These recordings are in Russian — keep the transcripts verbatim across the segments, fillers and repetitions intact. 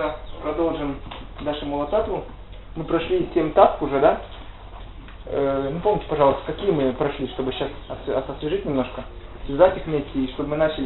немножко продолжим нашу молотатву. Мы прошли семь татв уже, да? Э, ну, помните, пожалуйста, какие мы прошли, чтобы сейчас освежить немножко, связать их вместе, и чтобы мы начали...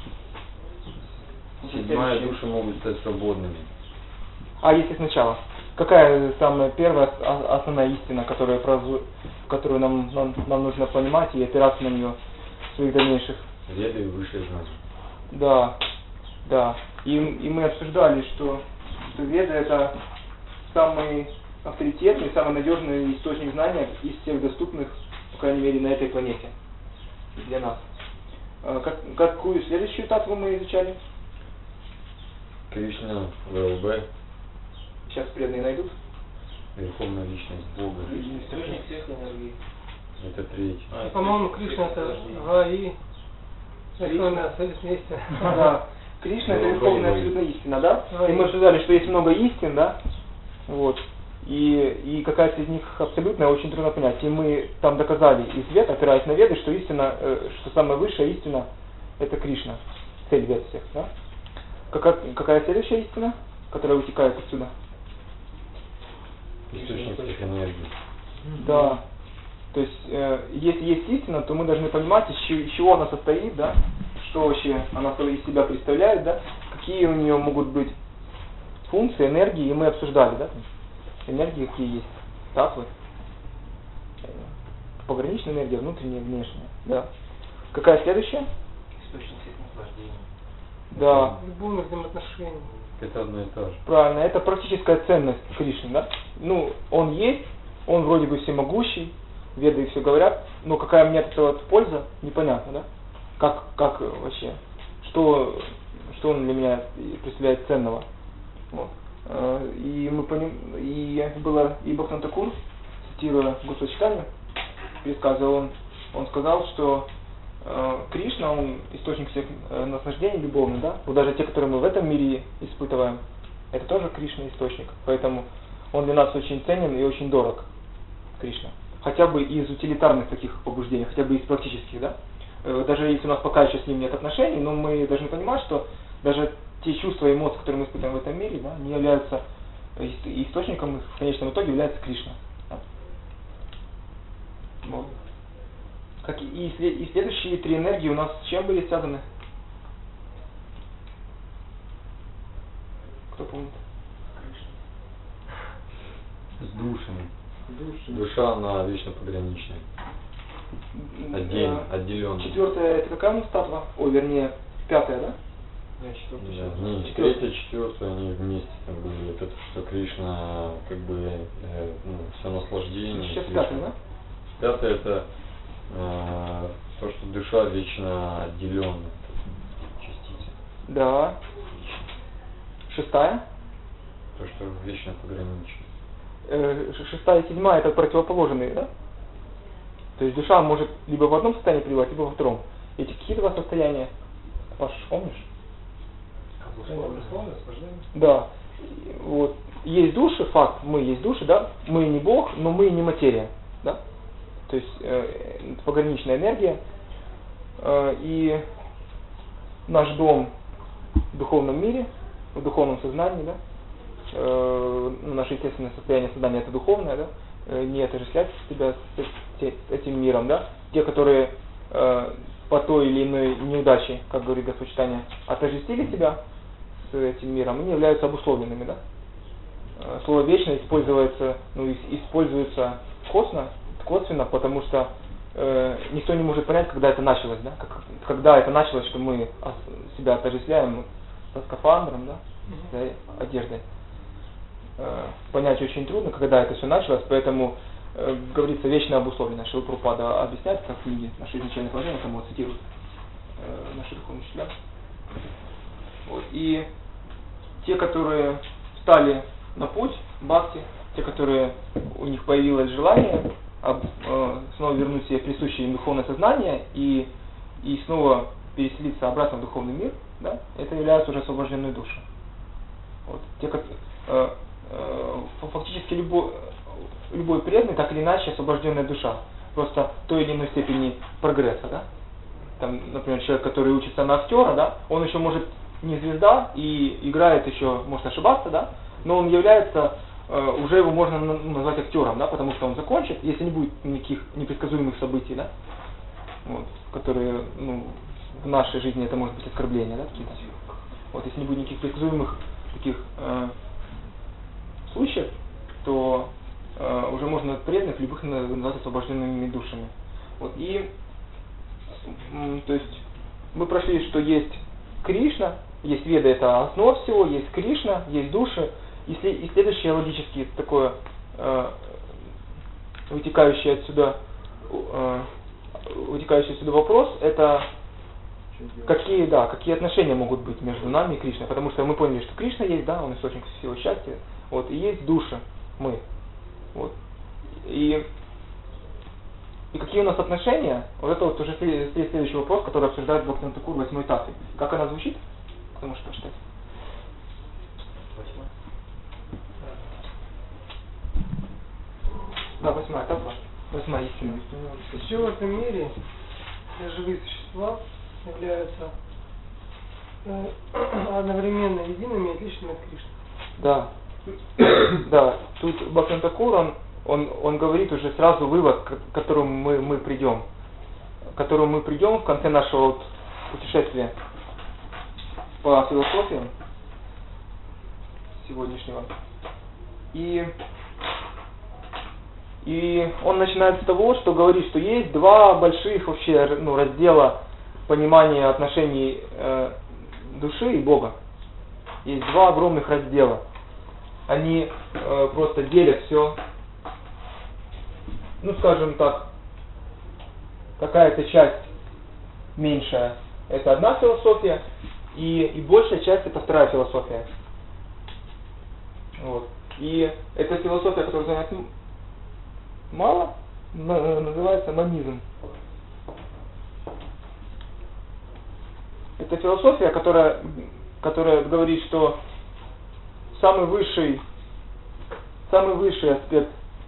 Седьмая души могут стать свободными. А, если сначала. Какая самая первая основная истина, которая, которую нам, нам, нам нужно понимать и опираться на нее в своих дальнейших? Веды и высшее знание. Да, да. И, и мы обсуждали, что, что Веда это самый авторитетный, самый надежный источник знания из всех доступных, по крайней мере, на этой планете для нас. Как, какую следующую татву мы изучали? Кришна, ВЛБ. Сейчас преданные найдут. Верховная личность Бога. Источник всех энергий. Это третий. А, по-моему, Кришна это ВАИ. Верховная абсолютная истина. Да. Кришна это верховная абсолютная истина, да? И мы обсуждали, что есть много истин, да? Вот. И, и какая-то из них абсолютная очень трудно понять. И мы там доказали из Вед, опираясь на Веды, что истина, что самая высшая истина это Кришна. Цель Вед всех, да? Какая, какая следующая истина, которая вытекает отсюда? Источник всех энергий. Да. То есть, э, если есть истина, то мы должны понимать, из чего она состоит, да, что вообще она из себя представляет, да, какие у нее могут быть функции, энергии, и мы обсуждали, да, энергии какие есть, татвы, пограничная энергия, внутренняя, внешняя, да. Какая следующая? Источник всех наслаждений. Да. Любовных взаимоотношений. Это одно и то же. Правильно, это практическая ценность Кришны, да. Ну, он есть, он вроде бы всемогущий, Веды и все говорят, но какая мне от этого польза, непонятно, да? Как, как вообще, что, что он для меня представляет ценного. Вот. И мы поним... и было, и Бхактивинода Тхакур, цитируя Госвачитанию, пересказывал, он, он сказал, что э, Кришна, он источник всех э, наслаждений любовных, да? Вот даже те, которые мы в этом мире испытываем, это тоже Кришна источник, поэтому он для нас очень ценен и очень дорог, Кришна. Хотя бы из утилитарных таких побуждений, хотя бы из практических, да. Даже если у нас пока еще с ним нет отношений, но мы должны понимать, что даже те чувства и эмоции, которые мы испытываем в этом мире, да, не являются источником, в конечном итоге является Кришна. Да. Вот. Как и, и следующие три энергии у нас с чем были связаны? Кто помнит? С душами. Души. Душа, она вечно пограничная. Отдельно, Да. отделенная. Четвертая, это какая у нас татва? Ой, вернее, пятая, да? Да, четвертая. Да, не, третья, четвертая, они вместе там были. Вот это, что Кришна, как бы, э, ну, все наслаждение. Сейчас пятая, да? Пятое это э, то, что душа вечно отделенная частица. Да. Шестая? То, что вечно погранично. Шестая и седьмая это противоположные, да? То есть душа может либо в одном состоянии пребывать, либо во втором. Эти какие два состояния? Паш, помнишь? Да. Вот. Есть души, факт, мы есть души, да? Мы не Бог, но мы не материя, да? То есть э, пограничная энергия. Э, и наш дом в духовном мире, в духовном сознании, да? Наше естественное состояние сознания это духовное, да, не отождествлять себя с этим миром, да. Те, которые э, по той или иной неудаче, как говорит Господь-читание, отождествили себя с этим миром, они являются обусловленными, да. Слово вечно используется, ну, используется косвенно, косвенно, потому что э, никто не может понять, когда это началось, да, как, когда это началось, что мы себя отождествляем со скафандром, да, с одеждой. Понять очень трудно, когда это все началось, поэтому э, говорится вечно обусловлено. Шрила Прабхупада объясняет, как в книге «Наше изначальное положение», там вот цитируют э, наши духовные учителя. Вот. И те, которые встали на путь бхакти, те, которые у них появилось желание об, э, снова вернуть себе присущее им духовное сознание и, и снова переселиться обратно в духовный мир, да, это являются уже освобожденные души. Вот. Те, которые, э, фактически любой, любой преданный, так или иначе, освобожденная душа. Просто в той или иной степени прогресса, да. Там, например, человек, который учится на актера, да, он еще может не звезда и играет еще, может ошибаться, да, но он является, э, уже его можно назвать актером, да, потому что он закончит, если не будет никаких непредсказуемых событий, да, вот, которые, ну, в нашей жизни это может быть оскорбление, да, какие-то. Вот, если не будет никаких предсказуемых таких э, случаев, то э, уже можно преданных любых назвать освобожденными душами. Вот, и, м, то есть, мы прошли, что есть Кришна, есть Веда, это основа всего, есть Кришна, есть души, и, след, и следующее логически такое, э, вытекающее отсюда, э, вытекающий отсюда вопрос, это какие, да, какие отношения могут быть между нами и Кришной, потому что мы поняли, что Кришна есть, да, он источник всего счастья, вот, и есть души, мы, вот, и И какие у нас отношения? Вот это вот уже следующий вопрос, который обсуждает Бхактивинода Тхакур в восьмой тафе. Как она звучит? Кто может прочитать? Восьмая. Да, восьмая, тафа. Восьмая истина. Все в этом мире живые существа являются э, одновременно едиными и отличными от Кришны. Да. Да. Тут Бхактивинода Тхакур, он Он, он говорит уже сразу вывод, к которому мы, мы придем. К которому мы придем в конце нашего вот путешествия по философии сегодняшнего. И, и он начинает с того, что говорит, что есть два больших вообще, ну, раздела понимания отношений э, души и Бога. Есть два огромных раздела. Они э, просто делят все. Ну, скажем так, какая-то часть меньшая – это одна философия, и, и большая часть – это вторая философия. Вот. И эта философия, которая занимает мало, называется монизм. Это философия, которая, которая говорит, что самый высший, самый высший аспект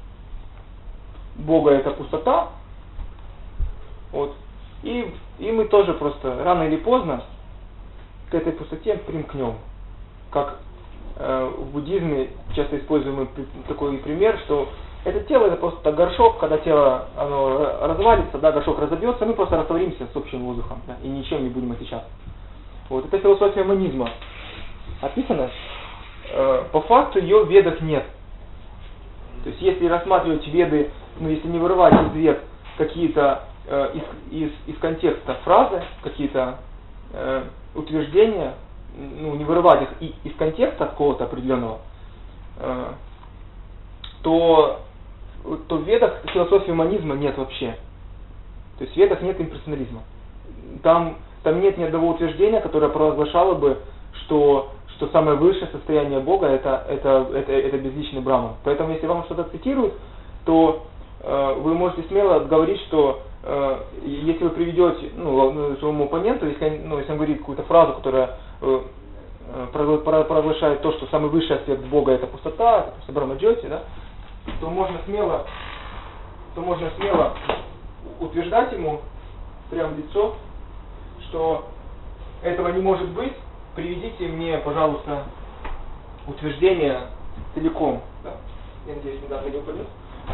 Бога это пустота, вот, и, и мы тоже просто рано или поздно к этой пустоте примкнем. Как э, в буддизме часто используемый такой пример, что это тело это просто горшок, когда тело оно развалится, да, горшок разобьется, мы просто растворимся с общим воздухом, да, и ничем не будем отличаться. Вот, это философия монизма. Описана, э, по факту ее в ведах нет. То есть если рассматривать веды, ну если не вырывать из вед какие-то э, из, из, из контекста фразы, какие-то э, утверждения, ну не вырывать их и, из контекста какого-то определенного, э, то, то в ведах философии монизма нет вообще. То есть в ведах нет имперсонализма. Там, там нет ни одного утверждения, которое провозглашало бы, что что самое высшее состояние Бога это, это, это, это безличный Брахман. Поэтому если вам что-то цитируют, то э, вы можете смело говорить, что э, если вы приведете ну, своему оппоненту, если, ну, если он говорит какую-то фразу, которая э, провозглашает то, что самый высший аспект Бога это пустота, это просто Брахма-джьоти, да, то можно смело, то можно смело утверждать ему прямо в лицо, что этого не может быть. Приведите мне, пожалуйста, утверждение целиком. Да? Я надеюсь, недавно не упадет.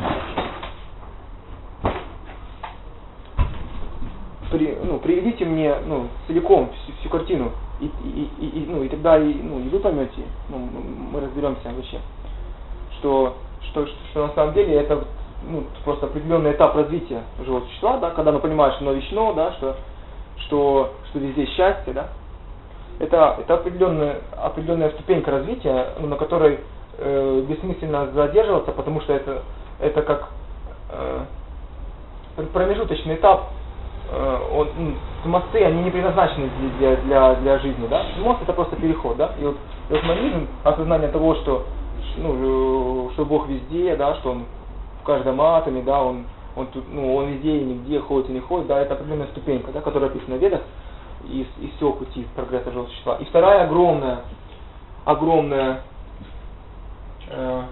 При, ну, приведите мне ну, целиком всю, всю картину, и, и, и, и, ну, и тогда и, ну, и вы поймете, ну, мы разберемся вообще, что, что, что, что на самом деле это ну, просто определенный этап развития живого существа, да, когда оно понимает, что оно вечно, да, что, что, что везде счастье, да. Это, это определенная, определенная ступенька развития, на которой э, бессмысленно задерживаться, потому что это, это как э, промежуточный этап. Э, он, мосты, они не предназначены для, для, для жизни. Да? Мост это просто переход. Да? И вот, и вот монизм, осознание того, что, ну, что Бог везде, да, что Он в каждом атоме, да, он, он, тут, ну, он везде и нигде ходит и не ходит, да, это определенная ступенька, да, которая описана в Ведах. Из, из всего пути прогресса живого существа. И вторая огромная, огромная, э,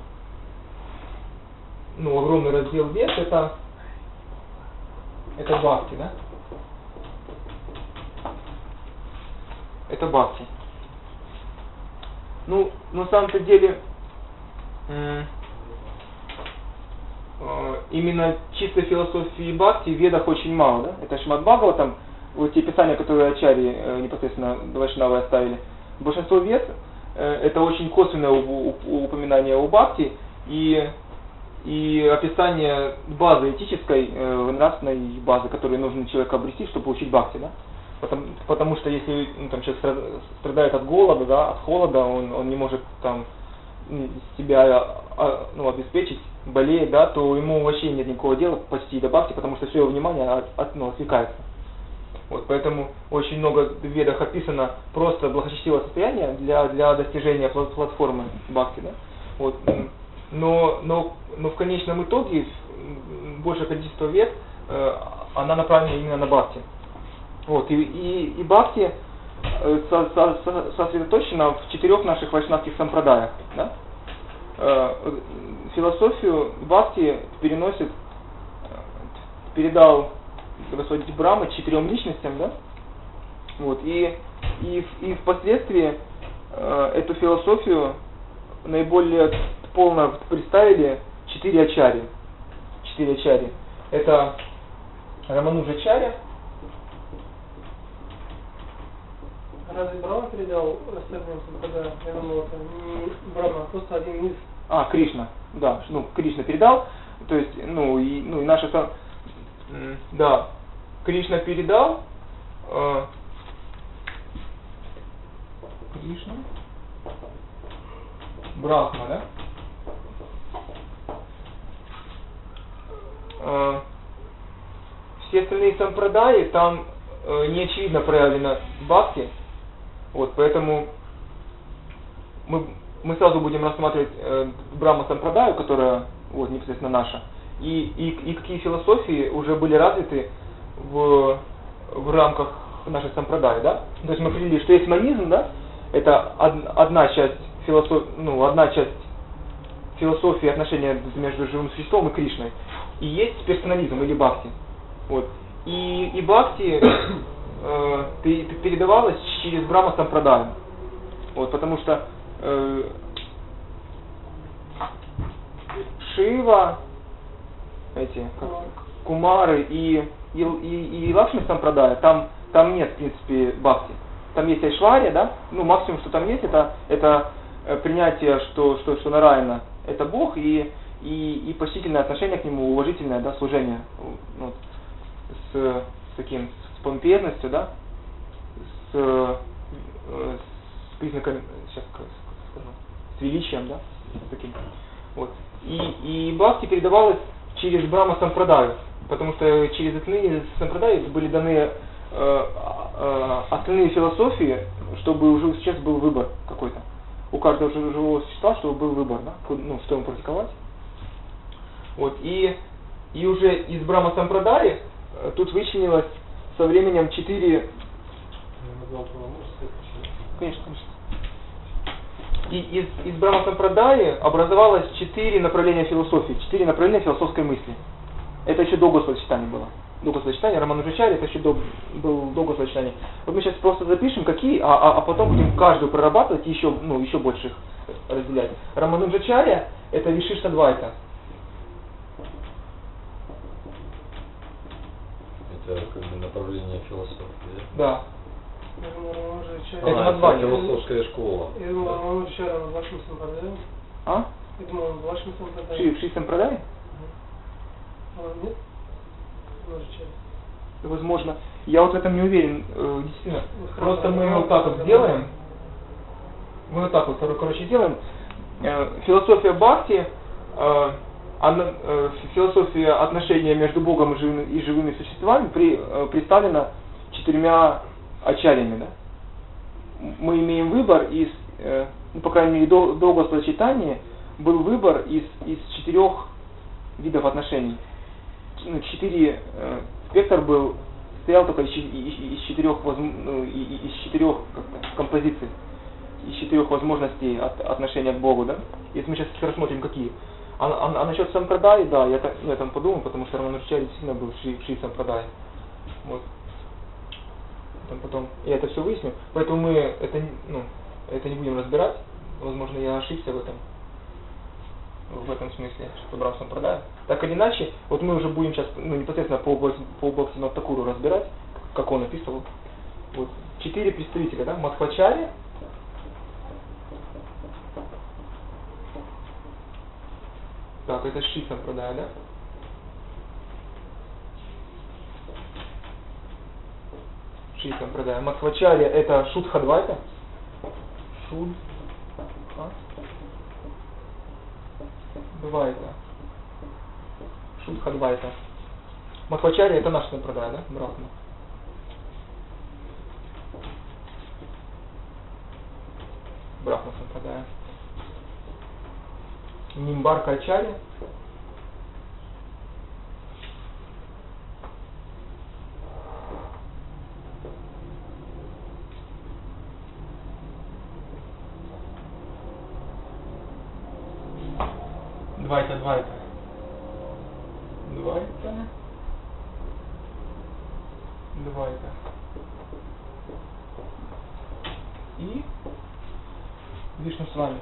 ну, огромный раздел вед это, это бхакти, да? Это бхакти. Ну, на самом-то деле, м- э- именно чистой философии бхакти в ведах очень мало, да? Это Шримад Бхагаватам, вот те писания, которые ачарьи э, непосредственно вайшнавы оставили. Большинство вед э, это очень косвенное у- у- упоминание о бхакти и, и описание базы этической, э, нравственной базы, которую нужно человеку обрести, чтобы получить бхакти, да? Потому, потому что если ну, там, человек страдает от голода, да, от холода, он, он не может там себя ну, обеспечить, болеет, да, то ему вообще нет никакого дела почти до бхакти, потому что все его внимание от, от, ну, отвлекается. Вот, поэтому очень много в ведах описано просто благочестивое состояние для, для достижения платформы бхакти, да? Вот, но, но, но в конечном итоге большее количество вед, э, она направлена именно на бхакти. Вот, и, и, и бхакти э, со, со, со, сосредоточена в четырех наших вайшнавских сампрадаях. Да? Э, философию бхакти переносит, передал Господь Брахма четырем личностям, да? Вот, и, и, и впоследствии э, эту философию наиболее полно представили четыре ачарьи. Четыре ачарьи. Это Рамануджачарья. Разве Брахма передал остальным сампрадаям? Я думал, это не Брахма, а просто один из... А, Кришна, да, ну, Кришна передал, то есть, ну, и, ну, и наша, да, Кришна передал, э, Кришна, Брахма, да, э, все остальные сампрадаи, там э, не очевидно проявлено бхакти, вот, поэтому мы, мы сразу будем рассматривать э, Брахма сампрадаю, которая, вот, непосредственно наша, и, и, и какие философии уже были развиты в, в рамках нашей сампрадаи, да? То есть мы определили, что есть монизм, да? Это од, одна часть философии, ну, одна часть философии отношения между живым существом и Кришной. И есть персонализм или бхакти. Вот. И, и бхакти э, передавалось через Брахма сампрадаю. Вот, потому что э, Шива, эти, как, Кумары и, и, и, и Лакшми сампрадая, там, там нет, в принципе, бхакти. Там есть Айшвария, да? Ну, максимум, что там есть, это, это принятие, что, что, что Нараяна это Бог, и, и, и почтительное отношение к нему, уважительное, да, служение, ну, с, с таким, с помпезностью, да, с, с признаками, сейчас скажу, с величием, да, с таким. Вот. И, и бхакти передавалось через Брахма сампрадаю, потому что через остальные сампрадаи были даны э, э, остальные философии, чтобы уже сейчас был выбор какой-то. У каждого живого существа, чтобы был выбор, да, ну, что ему практиковать. Вот. И, и уже из Брахма сампрадаи э, тут вычленилось со временем четыре... Конечно, конечно. И из, из Брахма сампрадаи образовалось четыре направления философии, четыре направления философской мысли. Это еще до Госвачитания было. До Госвачитания, Рамануджачарья, это еще до, был до Госвачитания. Вот мы сейчас просто запишем, какие, а, а, а потом будем каждую прорабатывать и еще, ну, еще больше их разделять. Рамануджачарья это Вишиштадвайта. Это как бы направление философии, да? Да. А, это а, название. это философская школа. Я думал, Рамануджачарья он в Лакшми сампрадаи. А? Я думал, он в Лакшми сампрадаи. Шри, в Шри сампрадаи? А он нет? Рамануджачарья. Возможно. Я вот в этом не уверен, э, действительно. Ну, Просто мы хорошо. вот так вот сделаем. Мы вот так вот, короче, сделаем. Э, философия бхакти, э, она, э, философия отношения между Богом и живыми, и живыми существами при, э, представлена четырьмя ачарьями, да? Мы имеем выбор из, э, ну, по крайней мере, до, до Госвачитания был выбор из, из четырех видов отношений. Ну, четыре, э, спектр был, состоял только из, из, из четырех, ну, из четырех композиций, из четырех возможностей от, отношения к Богу, да? Если мы сейчас рассмотрим, какие. А, а, а насчет сампрадаи, да, я, так, я там подумал, потому что Рамануджачарья действительно был в Шри, Шри сампрадаи. Вот. Там потом я это все выясню, поэтому мы это, ну, это не будем разбирать. возможно, я ошибся в этом, в этом смысле, что Брахма Сампрадая. Так или иначе, вот мы уже будем сейчас, ну, непосредственно по области, по области Бхактакуру разбирать, как он описывал. Вот четыре представителя, да, Мадхвачарья, так, это Шри Сампрадая, да? Шри Сампрадая. Мадхвачарья это Шудхадвайта. Шудхадвайта. Шудхадвайта. Мадхвачарья это наш Сампрадая, да? Брахма. Брахма Сампрадая. Нимбарка Ачарья. Двайта, двайта. Двайта. Двайта. И Вишну с вами.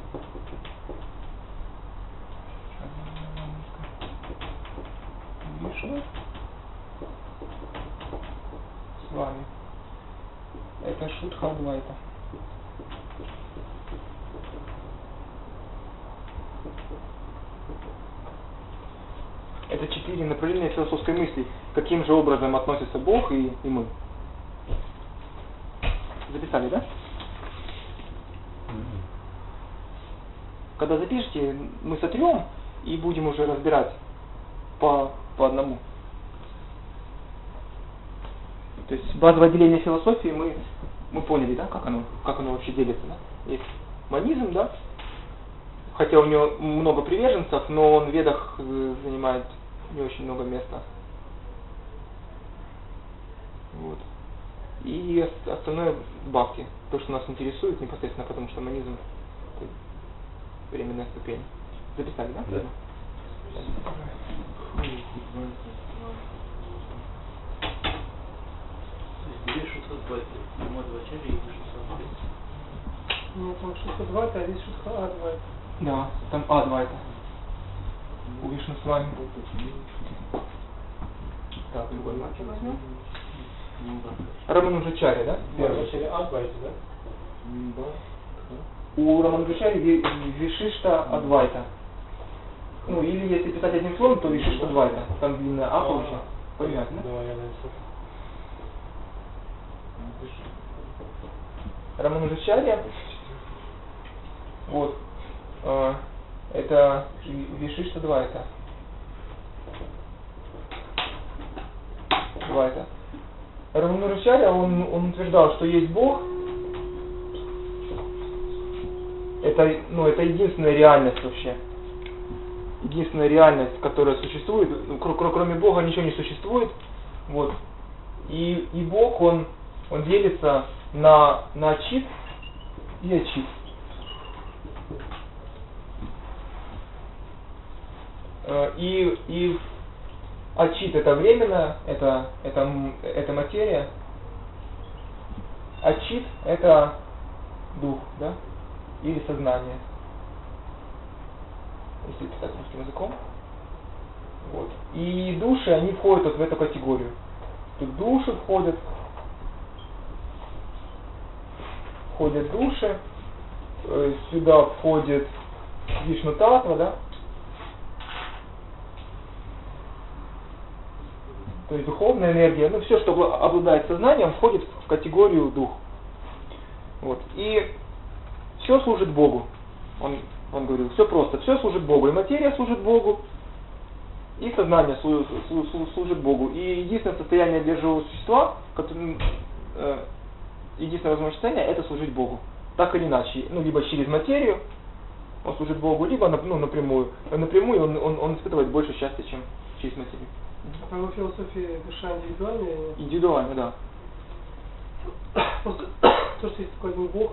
Вишну с вами. Это Шудхадвайта. Это четыре направления философской мысли. Каким же образом относится Бог и, и мы. Записали, да? Mm-hmm. Когда запишете, мы сотрем и будем уже разбирать по, по одному. То есть базовое деление философии мы, мы поняли, да, как оно, как оно вообще делится. Да? Есть монизм, да? Хотя у него много приверженцев, но он в ведах занимает не очень много места. Вот. И остальное бхакти, то, что нас интересует непосредственно, потому что монизм это временная ступень. Записали, да? Да. Здесь Шудхадвайта, Мадхвачарья и Вишну Сампрадая. Нет, там Шудхадвайта, а здесь Шудхадвайта. Да, там Адвайта. У Вишну с вами. Так, другой маркер возьмем. Рамануджачарья, да? Рамануджачарья Адвайта, да? У Рамануджачарьи Вишишта Адвайта. Ну, или если писать одним словом, то Вишишта Адвайта. Там длинная А получится. Понятно? Да, я написал. Рамануджачарья. Вот. Э, это Вишишта Адвайта. Адвайта. Рамануджачарья, он, он утверждал, что есть Бог. Это, ну, это единственная реальность вообще. Единственная реальность, которая существует. Кроме Бога ничего не существует. Вот. И, и Бог, он, он делится на, на ачит и ачит. И, и ачит это временно, это, это, это материя. Ачит это дух, да? Или сознание. Если писать русским языком. Вот. И души, они входят вот в эту категорию. Тут души входят. Входят души. Сюда входит Вишну Татва, да? То есть духовная энергия, ну все, что обладает сознанием, входит в категорию дух. Вот. И все служит Богу. Он, он говорил, все просто, все служит Богу. И материя служит Богу, и сознание служит, служит Богу. И единственное состояние для живого существа, которое, э, единственное возможное состояние, это служить Богу. Так или иначе, ну либо через материю он служит Богу, либо ну, напрямую. Напрямую он, он, он испытывает больше счастья, чем через материю. А по его философии душа индивидуальная? Индивидуально, да. Просто то, что есть такой один Бог.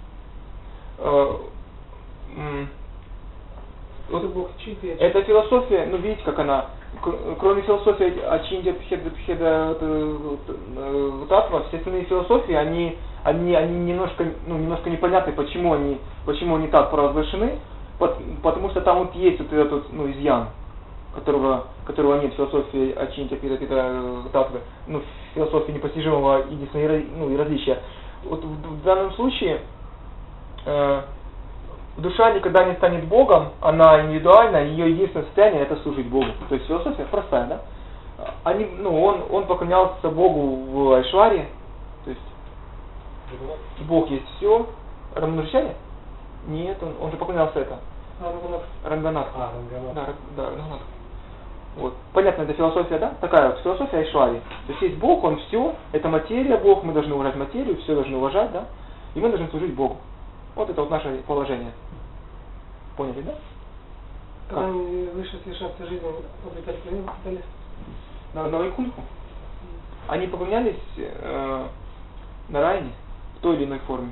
Вот Бог чит, эта философия, ну видите, как она, кроме философии Ачиндя Пхеда Пхеда Татва, все остальные философии, они, они, они немножко, ну, немножко непонятны, почему они, почему они так провозглашены, потому что там вот есть вот этот вот, ну, изъян, которого, которого нет в философии Ачинтя Пита Пита Татвы, ну, в философии непостижимого единства и, ну, и различия. Вот в, в данном случае э, душа никогда не станет Богом, она индивидуальна, ее единственное состояние это служить Богу. То есть философия простая, да? Они, ну, он, он поклонялся Богу в Айшваре, то есть Бог есть все. Рамануджачарья? Нет, он, он же поклонялся это. Ранганат. А, Ранганат. Да, да, Ранганат. Вот. Понятно, это философия, да? Такая вот философия Айшвари. То есть есть Бог, он все, это материя, Бог, мы должны уважать материю, все должны уважать, да? И мы должны служить Богу. Вот это вот наше положение. Поняли, да? Когда они высшее совершенство жизни обретали, пытались? На, на Вайкунху. Они поклонялись э, Нараяне в той или иной форме.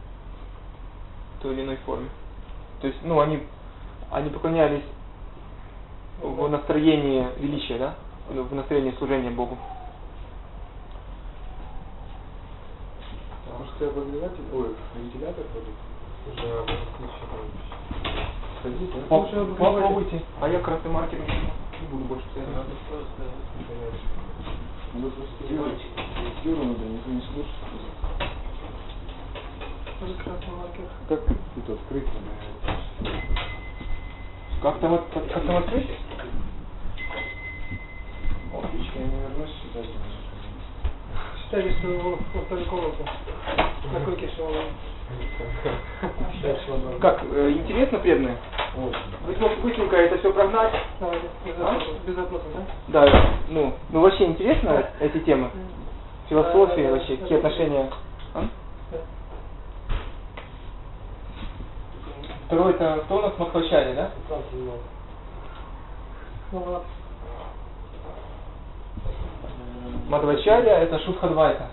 В той или иной форме. То есть, ну, они, они поклонялись в настроении величия, да? В настроении служения Богу. Может, ты обогреватель, ой, вентилятор ходит? Уже сходить, да? Поп- Попробуйте. А я красный маркер не буду больше стоять. Надо просто сделать. Сделать надо, никто не слушает. Тоже красный маркер. Как тут открыть надо? Как там, от- как, как там открыть? Отлично, я не вернусь сюда. Считали, что он в той комнате. На койке, что он... Как, э, интересно, преданные? Вы сможете быстренько это все прогнать? Давайте, без вопросов, без вопросов, да? Да, ну, ну вообще интересно эти темы? Философия вообще, какие отношения? А? Да. Второй это кто у нас Мадхвачарья, да? Ну ладно. Мадхвачарья это Шудхадвайта.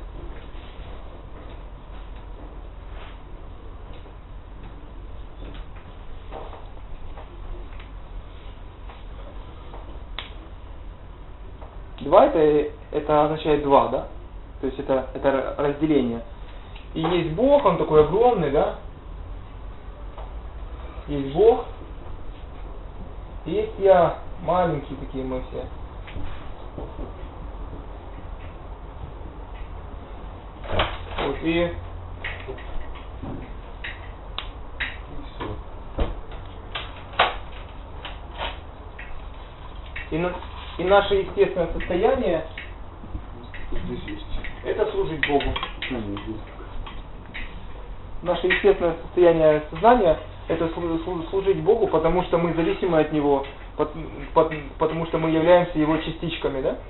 Два это, это означает два, да? То есть это, это разделение. И есть Бог, он такой огромный, да? Есть Бог. И есть я, маленькие такие мы все. Вот, и... И, на, и наше естественное состояние Здесь есть. это служить Богу. А, нет, здесь. Наше естественное состояние сознания это слу- слу- служить Богу, потому что мы зависимы от Него, пот- пот- потому что мы являемся Его частичками, да?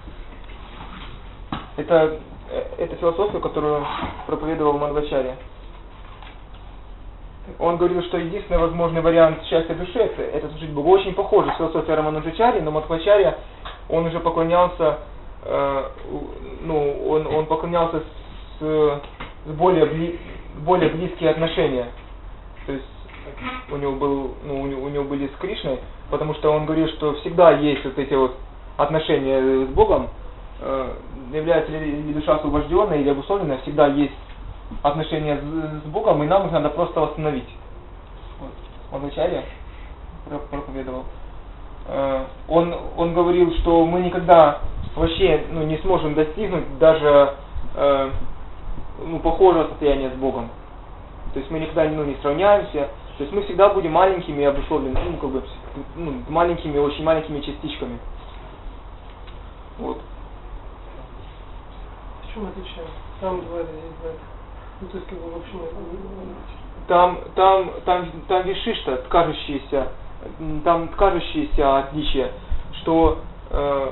Это, э, это философия, которую проповедовал Мадхвачарья. Он говорил, что единственный возможный вариант счастья души это, это служить Богу. Очень похоже с философией Рамануджачарьи, но Мадхвачарья, он уже поклонялся, э, ну, он, он поклонялся с, с более, бли, более близкие отношения. То есть у него, был, ну, у, него, у него были с Кришной, потому что он говорил, что всегда есть вот эти вот отношения с Богом, э, является ли, ли душа освобожденная или обусловленная, всегда есть отношения с, с Богом, и нам их надо просто восстановить. Вот. Он вначале проповедовал. Э, он, он говорил, что мы никогда вообще ну, не сможем достигнуть даже э, ну, похожего состояния с Богом. То есть мы никогда ну, не сравняемся. То есть мы всегда будем маленькими и обусловленными, ну, как бы, ну, маленькими, очень маленькими частичками. Вот. В чем отличие? Там два, здесь два. Ну, то есть, как бы, вообще не... Там, там, там, там вишишта, кажущиеся, там кажущиеся отличия, что э,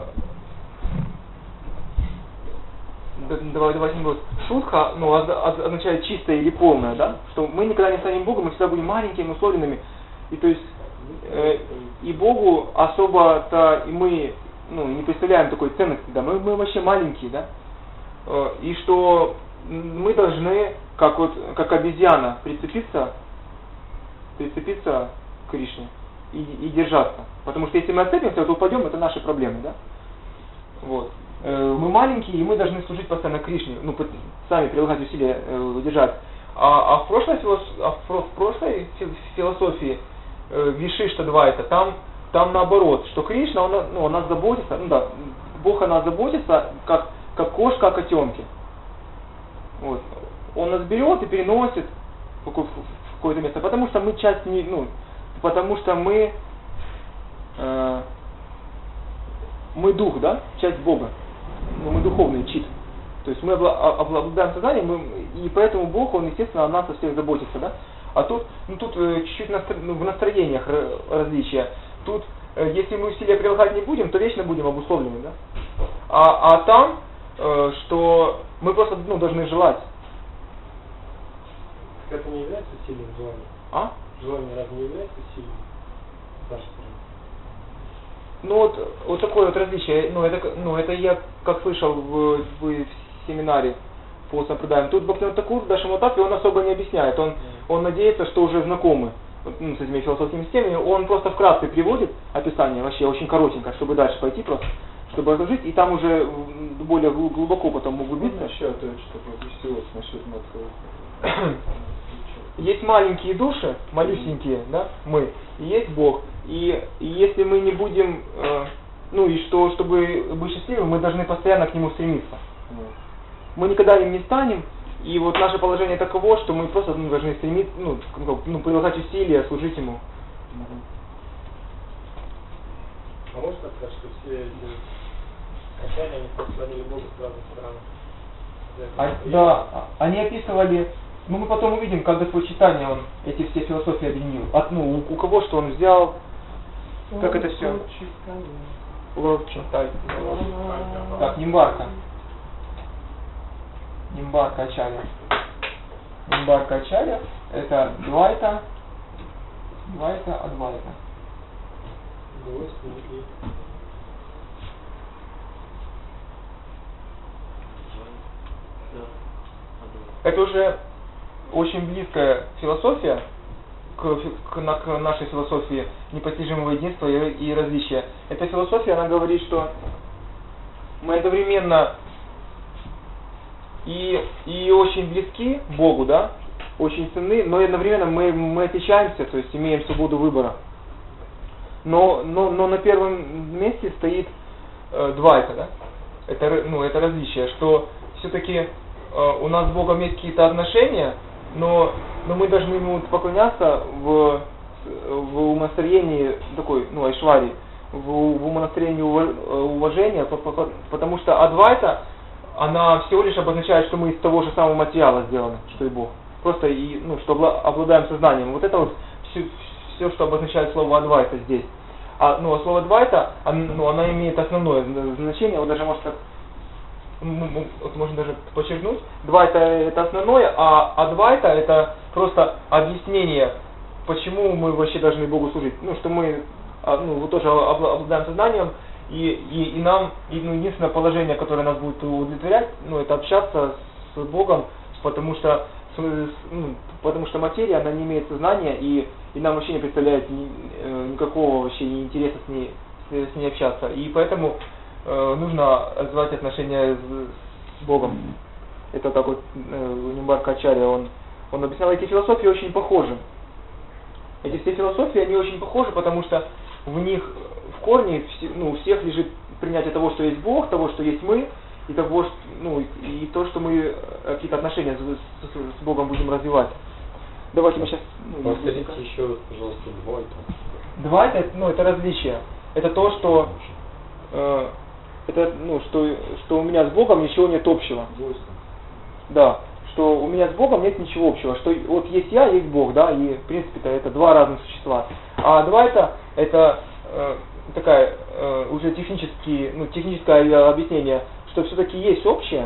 давай, давай не будет. Шутха, ну, означает чистое или полное, да? Что мы никогда не станем Богом, мы всегда будем маленькими, условленными. И то есть э, и Богу особо-то и мы ну, не представляем такой ценности, да, мы, мы вообще маленькие, да? Э, и что мы должны, как вот, как обезьяна, прицепиться, прицепиться к Кришне и, и держаться. Потому что если мы отцепимся, то упадем, это наши проблемы, да? Вот. э, мы маленькие, и мы должны служить постоянно Кришне, ну, сами прилагать усилия, э, держать. А, а в прошлой, филос... а в прошлой философии э, Вишишта Двайта, там, там наоборот, что Кришна, он, ну, о нас заботится, ну да, Бог о нас заботится, как, как кошка о котенке. Вот. Он нас берет и переносит в какое-то место, потому что мы часть, не, ну, потому что мы, э, мы дух, да, часть Бога, ну, мы духовный чит. То есть мы обладаем сознанием, мы, и поэтому Бог, Он, естественно, о нас о всех заботится, да. А тут, ну, тут э, чуть-чуть настро, ну, в настроениях различия. Тут, э, если мы усилия прилагать не будем, то вечно будем обусловлены, да. А, а там, э, что мы просто, ну, должны желать. Это не является сильным желанием? А? Желание разве не является сильным? С нашей стороны. Ну вот, вот такое вот различие, ну это, ну это я как слышал в, в, в семинаре по сампрадаям. Тут Бхактивинода Тхакур в нашем этапе он особо не объясняет, он, он надеется, что уже знакомы, ну, с этими философскими системами, он просто вкратце приводит описание, вообще очень коротенько, чтобы дальше пойти просто, чтобы разложить, и там уже более глубоко потом углубиться. Еще то, что пропустилось насчет матка. Есть маленькие души, малюсенькие, да, мы, и есть Бог. И, и если мы не будем, э, ну и что, чтобы быть счастливым, мы должны постоянно к нему стремиться. Мы никогда им не станем, и вот наше положение таково, что мы просто, ну, должны стремиться, ну, ну, прилагать усилия, служить ему. А можно сказать, что все эти качания, они послали Бога с разных сторон? А, да, они описывали, ну мы потом увидим, как Господь читания он эти все философии объединил. От, ну, у, у кого что он взял, как это все? Лорд Читай. Так, Нимбарка. Нимбарка Ачарья. Нимбарка Ачарья это Двайта, Двайта, Адвайта. Это уже очень близкая философия к, к, к нашей философии непостижимого единства и, и различия. Эта философия, она говорит, что мы одновременно и, и очень близки Богу, да, очень ценны, но одновременно мы, мы отличаемся, то есть имеем свободу выбора. Но, но, но на первом месте стоит э, двайта, да, это, ну, это различие, что все-таки э, у нас с Богом есть какие-то отношения, но, но мы должны ему поклоняться в, в умонастроении такой, ну, айшвари, в, в умонастроении уважения, потому что адвайта, она всего лишь обозначает, что мы из того же самого материала сделаны, что и Бог. Просто, и, ну, что обладаем сознанием. Вот это вот все, все, что обозначает слово адвайта здесь. А, ну, а слово адвайта, оно, ну, оно имеет основное значение, вот даже может так, ну, вот можно даже подчеркнуть. Двайта это основное, а адвайта это просто объяснение, почему мы вообще должны Богу служить. Ну, что мы, ну, вот тоже обладаем сознанием, и, и, и нам, и, ну, единственное положение, которое нас будет удовлетворять, ну, это общаться с Богом, потому что, ну, потому что материя, она не имеет сознания, и, и нам вообще не представляет ни, никакого вообще интереса с ней, с ней общаться. И поэтому э, нужно развивать отношения с, с Богом. Это так вот э, Нимбарка Ачарья, он, он объяснял, эти философии очень похожи. Эти все философии, они очень похожи, потому что в них, в корне, ну, у всех лежит принятие того, что есть Бог, того, что есть мы, и того, что, ну, и то, что мы какие-то отношения с, с, с Богом будем развивать. Давайте мы сейчас... Ну, повторите еще раз, пожалуйста, двайта. Двайта, ну, это различие. Это то, что, э, это, ну, что, что у меня с Богом ничего нет общего. Да, что у меня с Богом нет ничего общего. Что вот есть я, есть Бог, да, и в принципе-то это два разных существа. А двайта это э, такая э, уже технический, ну, техническое объяснение, что все-таки есть общее.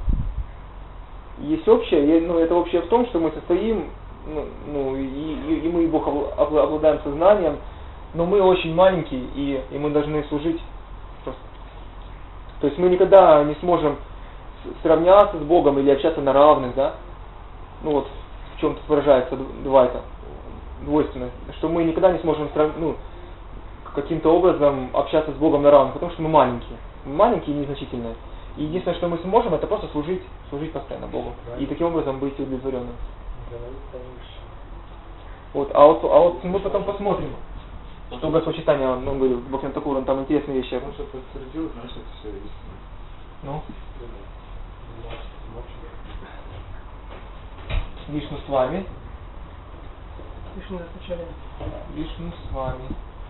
Есть общее, но ну, это общее в том, что мы состоим, ну, ну и, и, и мы и Бог обладаем сознанием, но мы очень маленькие, и, и мы должны служить просто. То есть мы никогда не сможем сравняться с Богом или общаться на равных, да? Ну вот в чем тут выражается двайта, двойственность, что мы никогда не сможем ну, каким-то образом общаться с Богом на равных, потому что мы маленькие. маленькие и незначительные. И единственное, что мы сможем, это просто служить, служить постоянно Богу. И таким образом быть удовлетворенным. Вот, а вот, а вот мы потом посмотрим, что Господь читания, он, он говорил, Бог Такур, он там интересные вещи. Потому что подтвердил, значит, все истина. Ну? Вишну с вами. Вишну зачали. Вишну с вами.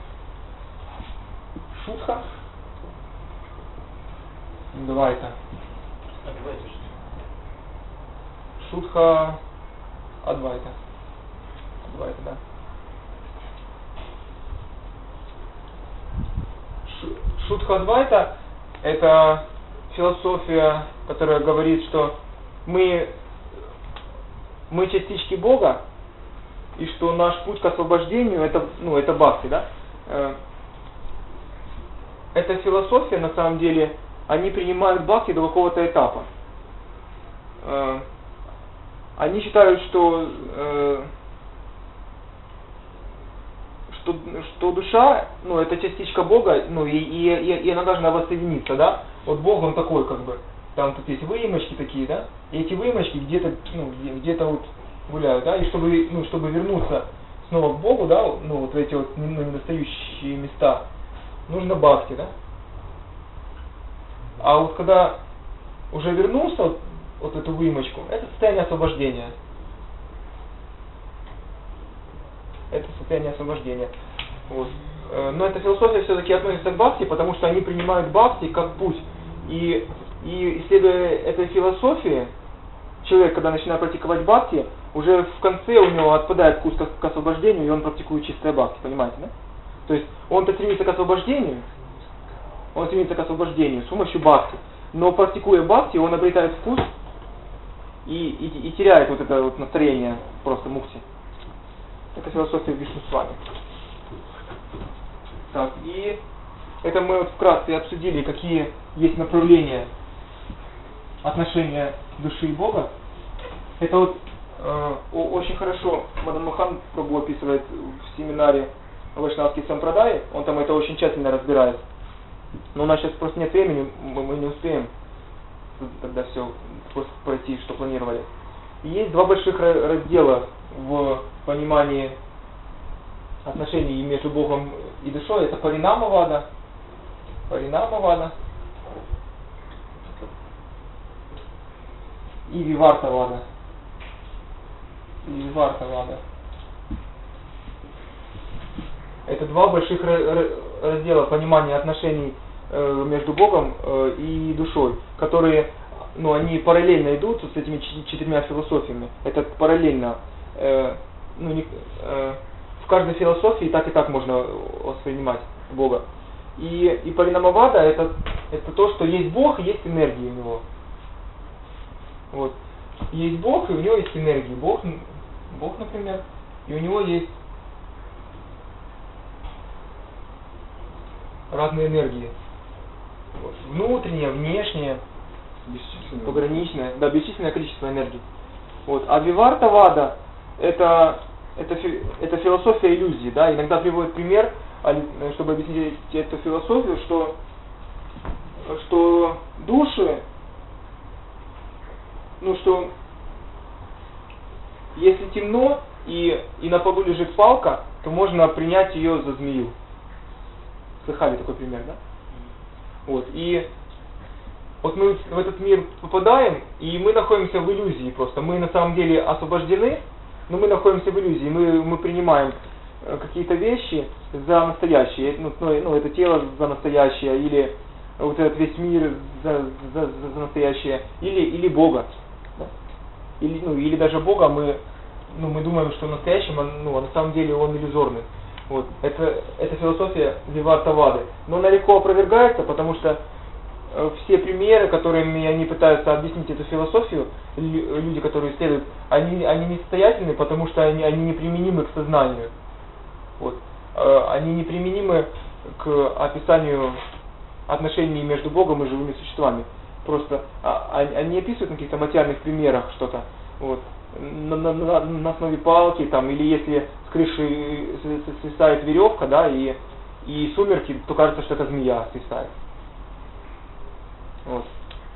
Шутха. Давай-то. Адвайта же. Шутха Адвайта. Адвайта, да. Шу- Шутха Адвайта — это философия, которая говорит, что мы, мы частички Бога, и что наш путь к освобождению это, ну, это бхакти, да? Э, Эта философия, на самом деле, они принимают бхакти до какого-то этапа. Э, Они считают, что, э, что, что душа, ну, это частичка Бога, ну, и, и, и она должна воссоединиться, да? Вот Бог, он такой, как бы, там тут есть выемочки такие, да? И эти выемочки где-то, ну, где-то вот гуляют, да? И чтобы, ну, чтобы вернуться снова к Богу, да, ну, вот в эти вот, ну, недостающие места, нужно бхакти, да? А вот когда уже вернулся вот, вот эту выемочку, это состояние освобождения. Это состояние освобождения. Вот. Но эта философия все-таки относится к бхакти, потому что они принимают бхакти как путь. И, и исследуя этой философии, человек, когда начинает практиковать бхакти, уже в конце у него отпадает вкус к, к освобождению, и он практикует чистое бхакти, понимаете, да? То есть он-то стремится к освобождению, он стремится к освобождению с помощью бхакти, но практикуя бхакти, он обретает вкус и, и, и теряет вот это вот настроение просто мукти. Это философия Вишну с вами. Так, и это мы вот вкратце обсудили, какие есть направления отношения души и Бога. Это вот э, очень хорошо Мадан Мохан Прабху описывает в семинаре Вайшнавский Сампрадай, он там это очень тщательно разбирает. Но у нас сейчас просто нет времени, мы, мы не успеем тогда все просто пройти, что планировали. И есть два больших раздела в понимании отношений между Богом и душой. Это Паринама-вада, Паринама-вада и Виварта-вада. И Виварта-вада. Это два больших раздела понимания отношений между Богом и душой, которые, ну, они параллельно идут с этими четырьмя философиями. Это параллельно, э, ну, не, э, в каждой философии так и так можно воспринимать Бога. И, и Паринамавада это, это то, что есть Бог и есть энергия у него. Вот. Есть Бог и у него есть энергия. Бог, Бог, например, и у него есть разные энергии. Вот. Внутренняя, внешняя, пограничное, да, бесчисленное количество энергии. Вот. А Виварта-вада это, это, это философия иллюзии, да, иногда приводит пример, чтобы объяснить эту философию, что, что души, ну что, если темно и, и на полу лежит палка, то можно принять ее за змею. Слыхали такой пример, да? Вот, и вот мы в этот мир попадаем, и мы находимся в иллюзии просто. Мы на самом деле освобождены, но мы находимся в иллюзии. Мы, мы принимаем какие-то вещи за настоящие. Ну, ну, это тело за настоящее, или вот этот весь мир за, за, за настоящее, или, или Бога. Да? Или, ну, или даже Бога мы, ну, мы думаем, что настоящим, ну, а на самом деле он иллюзорный. Вот. Это, это философия Виварта-вады. Но она легко опровергается, потому что э, все примеры, которыми они пытаются объяснить эту философию, люди, которые исследуют, они, они несостоятельны, потому что они, они неприменимы к сознанию. Вот. Э, они неприменимы к описанию отношений между Богом и живыми существами. Просто а, они, они описывают на каких-то материальных примерах что-то. Вот. На, на, на, на основе палки, там, или если с крыши свисает веревка, да, и, и сумерки, то кажется, что это змея свисает. Вот.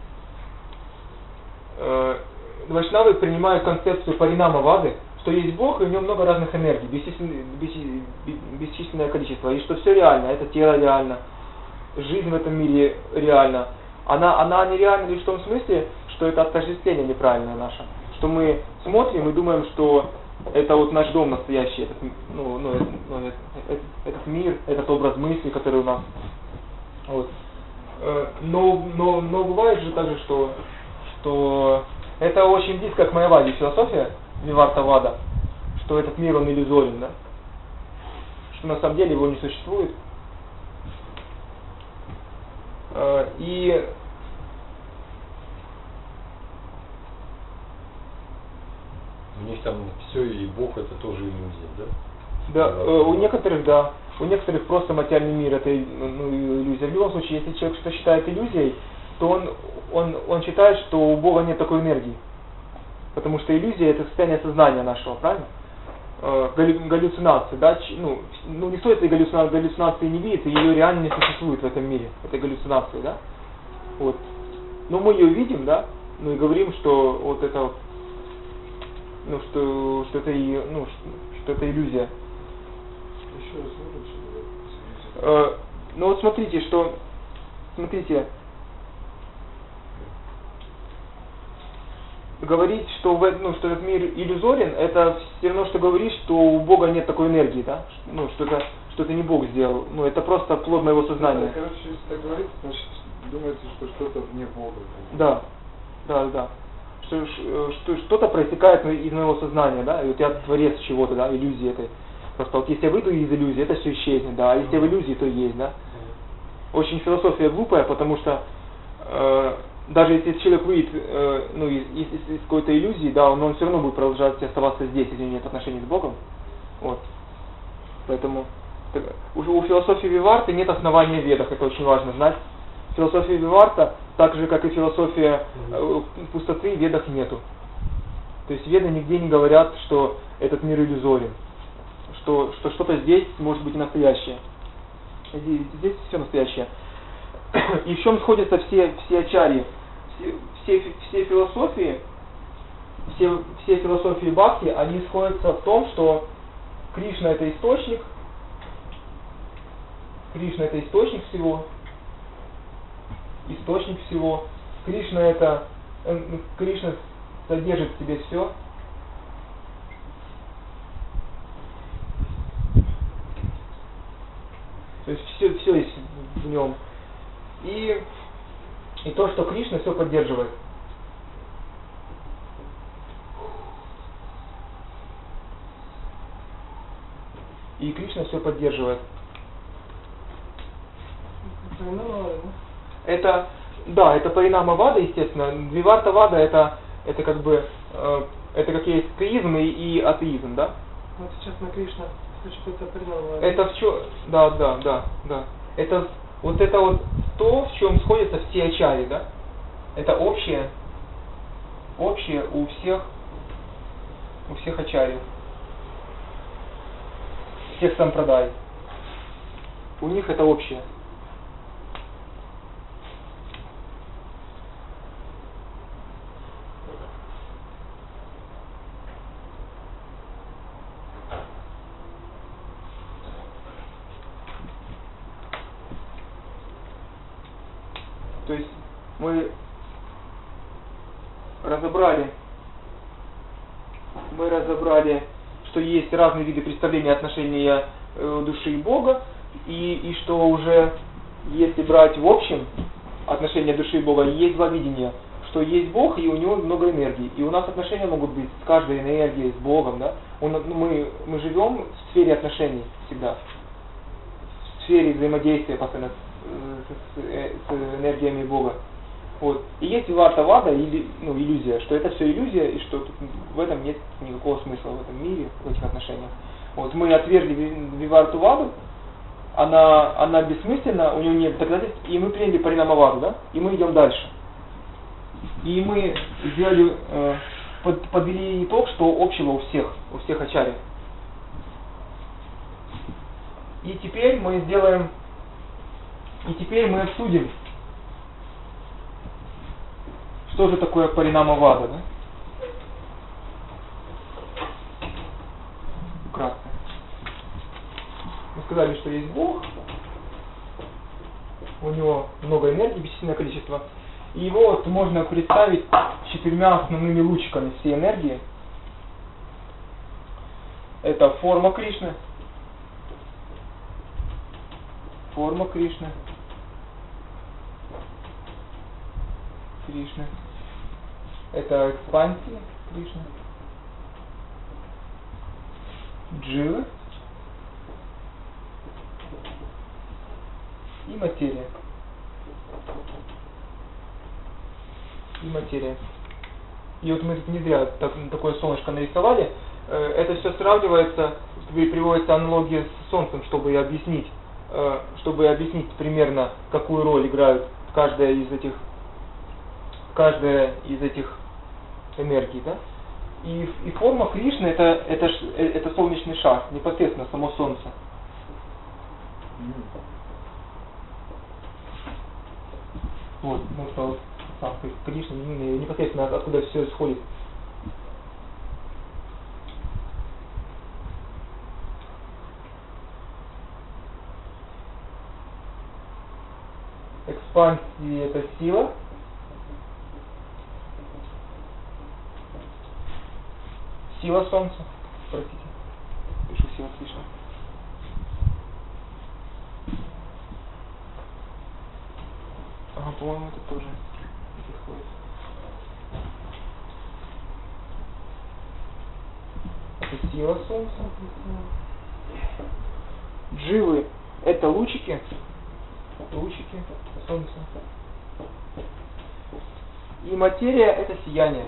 Вайшнавы принимают концепцию паринама вады, что есть Бог и в нем много разных энергий, бесчисленное, бесчисленное количество, и что все реально, это тело реально, жизнь в этом мире реальна. Она, она нереальна лишь в том смысле, что это отождествление неправильное наше, что мы смотрим и думаем, что это вот наш дом настоящий, этот, ну, ну, ну, этот, этот мир, этот образ мысли, который у нас. Вот. Но, но, но бывает же также, что, что это очень близко к майяваде философия, Виварта Вада, что этот мир он иллюзорен, да? Что на самом деле его не существует. И у них там все и Бог это тоже иллюзия, да? Да, э, у некоторых да, у некоторых просто материальный мир это ну, иллюзия. В любом случае, если человек что считает иллюзией, то он, он, он считает, что у Бога нет такой энергии. Потому что иллюзия это состояние сознания нашего, правильно? Э, галлюцинации, да? Ну, ну никто этой галлюцинации, галлюцинации не видит, и ее реально не существует в этом мире, этой галлюцинации, да? Вот. Но мы ее видим, да? Ну и говорим, что вот это ну что, что это и, ну что, что это иллюзия. Еще раз выручи, э, ну вот смотрите, что смотрите, говорить, что в, ну, что этот мир иллюзорен, это все равно, что говорить, что у Бога нет такой энергии, да? Ну что это, что это не Бог сделал, ну это просто плод моего сознания. Да, короче, если так говорить, значит думаете, что что-то вне Бога. Да, да, да. Что, что что-то проистекает из моего сознания, да, и вот я творец чего-то, да, иллюзии этой. Просто вот если я выйду из иллюзии, это все исчезнет, да, а если я в иллюзии, то есть, да. Очень философия глупая, потому что э, даже если человек выйдет э, ну, из, из, из какой-то иллюзии, да, он, он все равно будет продолжать оставаться здесь, если нет отношений с Богом. Вот. Поэтому так, у, у философии Виварты нет основания в ведах, это очень важно знать. Философия Виварта, так же как и философия э, пустоты, в ведах нету. То есть веды нигде не говорят, что этот мир иллюзорен, что, что что-то здесь может быть настоящее. Здесь, здесь все настоящее. И в чем сходятся все, все ачарьи, все, все, все философии, все, все философии Бхакти, они сходятся в том, что Кришна это источник, Кришна это источник всего, источник всего. Кришна это, Кришна содержит в себе все. То есть все, все есть в нем. И, и то, что Кришна все поддерживает. И Кришна все поддерживает. Это, да, это паринама вада, естественно. Виварта вада это, это как бы, э, это как есть теизм и, и атеизм, да? Вот сейчас на Кришна, что это паринама вада. Это в чем, да, да, да, да. Это вот это вот то, в чем сходятся все ачарьи, да? Это общее, общее у всех, у всех ачарьев, всех сампрадай. У них это общее. То есть мы разобрали, мы разобрали, что есть разные виды представления отношения э, души и Бога, и, и что уже, если брать в общем отношения души и Бога, есть два видения, что есть Бог и у него много энергии, и у нас отношения могут быть с каждой энергией, с Богом, да? Он, ну, мы, мы живем в сфере отношений всегда, в сфере взаимодействия постоянно с, с, с энергиями Бога. Вот. И есть виварта вада, или, ну, иллюзия, что это все иллюзия, и что тут в этом нет никакого смысла в этом мире, в этих отношениях. Вот мы отвергли виварту ваду, она, она бессмысленна, у нее нет доказательств, и мы приняли паринама ваду, да? И мы идем дальше. И мы сделали, э, под, подвели итог, что общего у всех, у всех ачарьев. И теперь мы сделаем И теперь мы обсудим, Что же такое паринамавада, да? Вкратце. Мы сказали, что есть Бог, у него много энергии, бесчисленное количество. И его вот можно представить четырьмя основными лучиками всей энергии. Это форма Кришны, форма Кришны, Кришны. Это экспансия Кришны, дживы и материя. И материя. И вот мы тут не зря так, такое солнышко нарисовали. Это все сравнивается, приводится аналогия с Солнцем, чтобы объяснить, чтобы объяснить примерно, какую роль играют каждая из этих, каждая из этих энергий, да? И, и форма Кришны это, это, это солнечный шар, непосредственно само Солнце. Вот, ну что, сам Кришна, непосредственно откуда все исходит. Экспансия это сила. Сила Солнца. Простите. Пишу сила Кришны. Ага, по-моему, это тоже подходит. Это сила Солнца. Дживы это лучики. Лучики Солнца. И материя это сияние.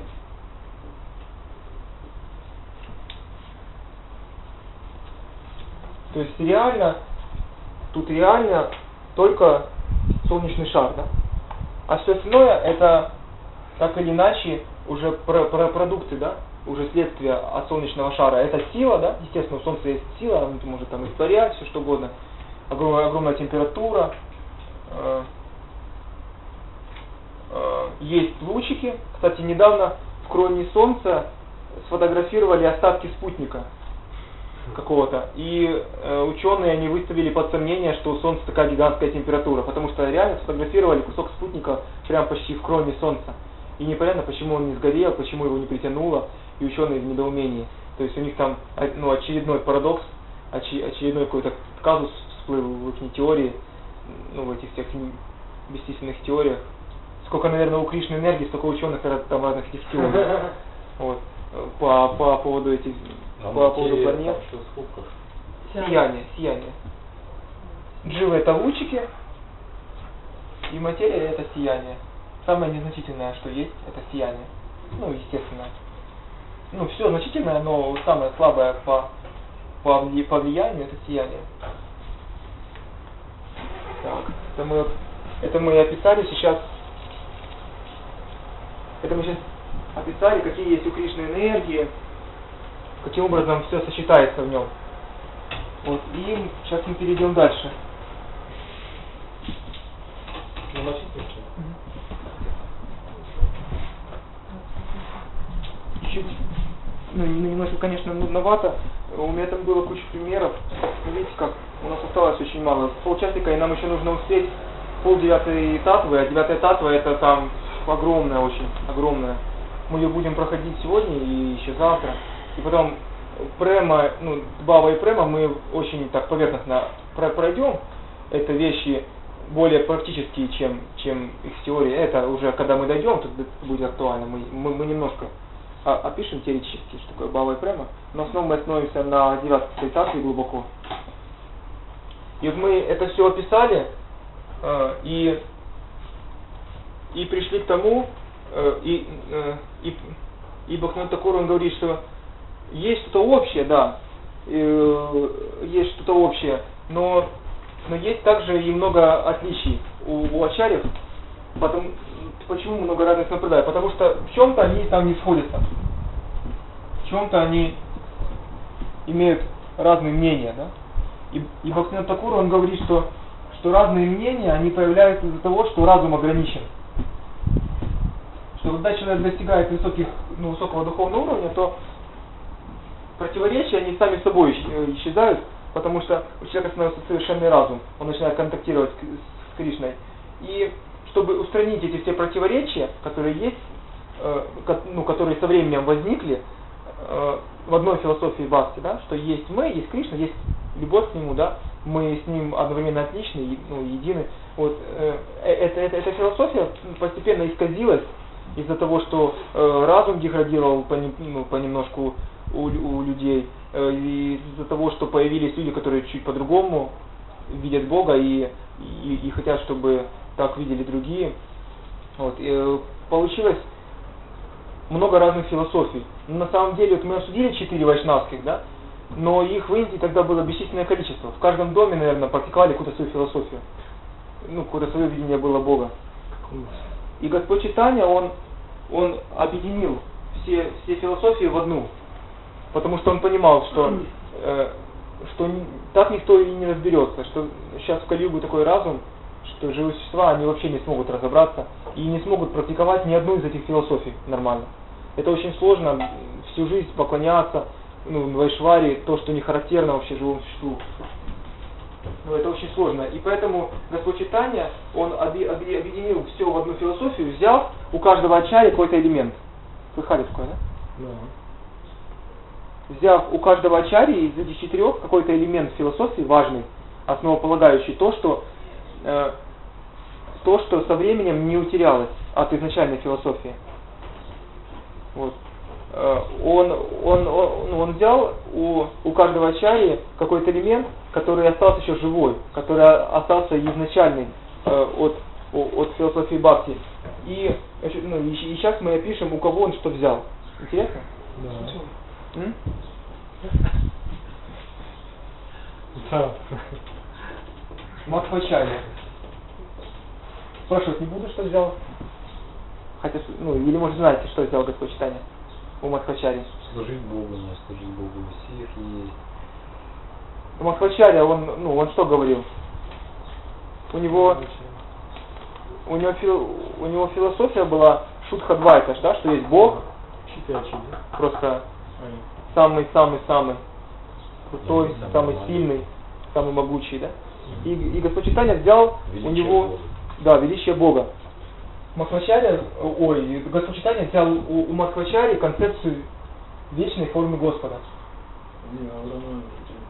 То есть реально, тут реально только солнечный шар, да? А все остальное это так или иначе уже про, про продукты, да? Уже следствие от солнечного шара. Это сила, да? Естественно, у Солнца есть сила, он может там испарять, все что угодно. Огромная, огромная температура. Э, э, есть лучики. Кстати, недавно в кроне Солнца сфотографировали остатки спутника какого-то. И э, ученые они выставили под сомнение, что у Солнца такая гигантская температура, потому что реально сфотографировали кусок спутника прям почти в кроне Солнца. И непонятно, почему он не сгорел, почему его не притянуло, и ученые в недоумении. То есть у них там ну, очередной парадокс, очередной какой-то казус всплыл в их теории, ну, в этих всех бесчисленных теориях. Сколько, наверное, у Кришны энергии, столько ученых там разных этих теорий. Вот. По, по поводу этих, а по поводу планет. Сияние, сияние. Дживы это лучики, и материя это сияние. Самое незначительное, что есть, это сияние. Ну, естественно. Ну, все значительное, но самое слабое по, по, по влиянию это сияние. Так, это мы, это мы описали сейчас. Это мы сейчас описали, какие есть у Кришны энергии, каким образом все сочетается в нем. Вот, и сейчас мы перейдем дальше. Чуть, ну, немножко, конечно, нудновато. У меня там было куча примеров. Но видите, как у нас осталось очень мало. Полчасика, и нам еще нужно успеть полдевятой татвы, а девятая татва это там огромная очень, огромная. Мы ее будем проходить сегодня и еще завтра. И потом према, ну, бава и према мы очень так поверхностно пройдем. Это вещи более практические, чем, чем их теория. Это уже когда мы дойдем, тут будет актуально. Мы, мы, мы немножко опишем теоретически, что такое бава и према. Но в основном мы остановимся на девятой татве глубоко. И вот мы это все описали э, и, и пришли к тому, э, и, э, и, и Бхактивинода Тхакур, он говорит, что есть что-то общее, да, э, есть что-то общее, но, но есть также и много отличий у, у ачарьев. Потому, почему много разных сампрадай? Потому что в чем-то они там не сходятся, в чем-то они имеют разные мнения, да? И, и Бхактивинода Тхакур, он говорит, что, что разные мнения, они появляются из-за того, что разум ограничен. Что что когда человек достигает высоких, ну, высокого духовного уровня, то противоречия, они сами собой исчезают, потому что у человека становится совершенный разум, он начинает контактировать с Кришной. И чтобы устранить эти все противоречия, которые есть, э, ну, которые со временем возникли э, в одной философии Бхакти, да, что есть мы, есть Кришна, есть любовь к нему, да, мы с ним одновременно отличны, ну, едины. Вот, э, это, это, эта философия постепенно исказилась из-за того, что э, разум деградировал понем, ну, понемножку у, у людей, э, и из-за того, что появились люди, которые чуть по-другому видят Бога и, и, и хотят, чтобы так видели другие. Вот, и, э, получилось много разных философий. На самом деле, вот мы обсудили четыре вайшнавских, да, но их в Индии тогда было бесчисленное количество. В каждом доме, наверное, практиковали какую-то свою философию. Ну, какое-то свое видение было Бога. И Господь Чайтанья, он, он объединил все, все философии в одну. Потому что он понимал, что, э, что не, так никто и не разберется, что сейчас в Кали-югу такой разум, что живые существа, они вообще не смогут разобраться и не смогут практиковать ни одну из этих философий нормально. Это очень сложно, всю жизнь поклоняться, ну, в Вайшваре, то, что не характерно вообще живому существу. Ну, это очень сложно. И поэтому Господь Чайтанья, он оби, оби, объединил все в одну философию, взяв у каждого ачарьи какой-то элемент. Слыхали такое, да? Да. Взяв у каждого ачарьи из этих четырех какой-то элемент философии важный, основополагающий, то, что э, то, что со временем не утерялось от изначальной философии. Вот. Он, он, он, он взял у, у каждого ачарьи какой-то элемент, который остался еще живой, который остался изначальный э, от, от философии Бхакти. И, ну, и, и сейчас мы опишем, у кого он что взял. Интересно? Да. М? Да. Мадхвачарья. Спрашивать не буду, что взял. Хотя, ну, или может знаете, что взял Господь Чайтанья у Мадхвачарьи. Служить Богу, не служить Богу, у всех есть. У Мадхвачарья, он, ну, он что говорил? У него, у него, фил, у него философия была Шудха-двайта, да, что есть Бог, просто самый-самый-самый крутой, самый сильный, самый могучий, да. И, и Господь Чайтанья взял величие у него, Бога. Да, величие Бога. Мадхвачарья, ой, Господь Чайтанья взял у, у Мадхвачарьи концепцию вечной формы Господа. Не, а в Романе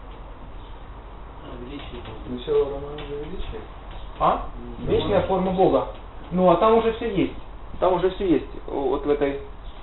Сначала в Романе величие. А? Вечная форма Бога. Ну, а там уже все есть. Там уже все есть. Вот в этой...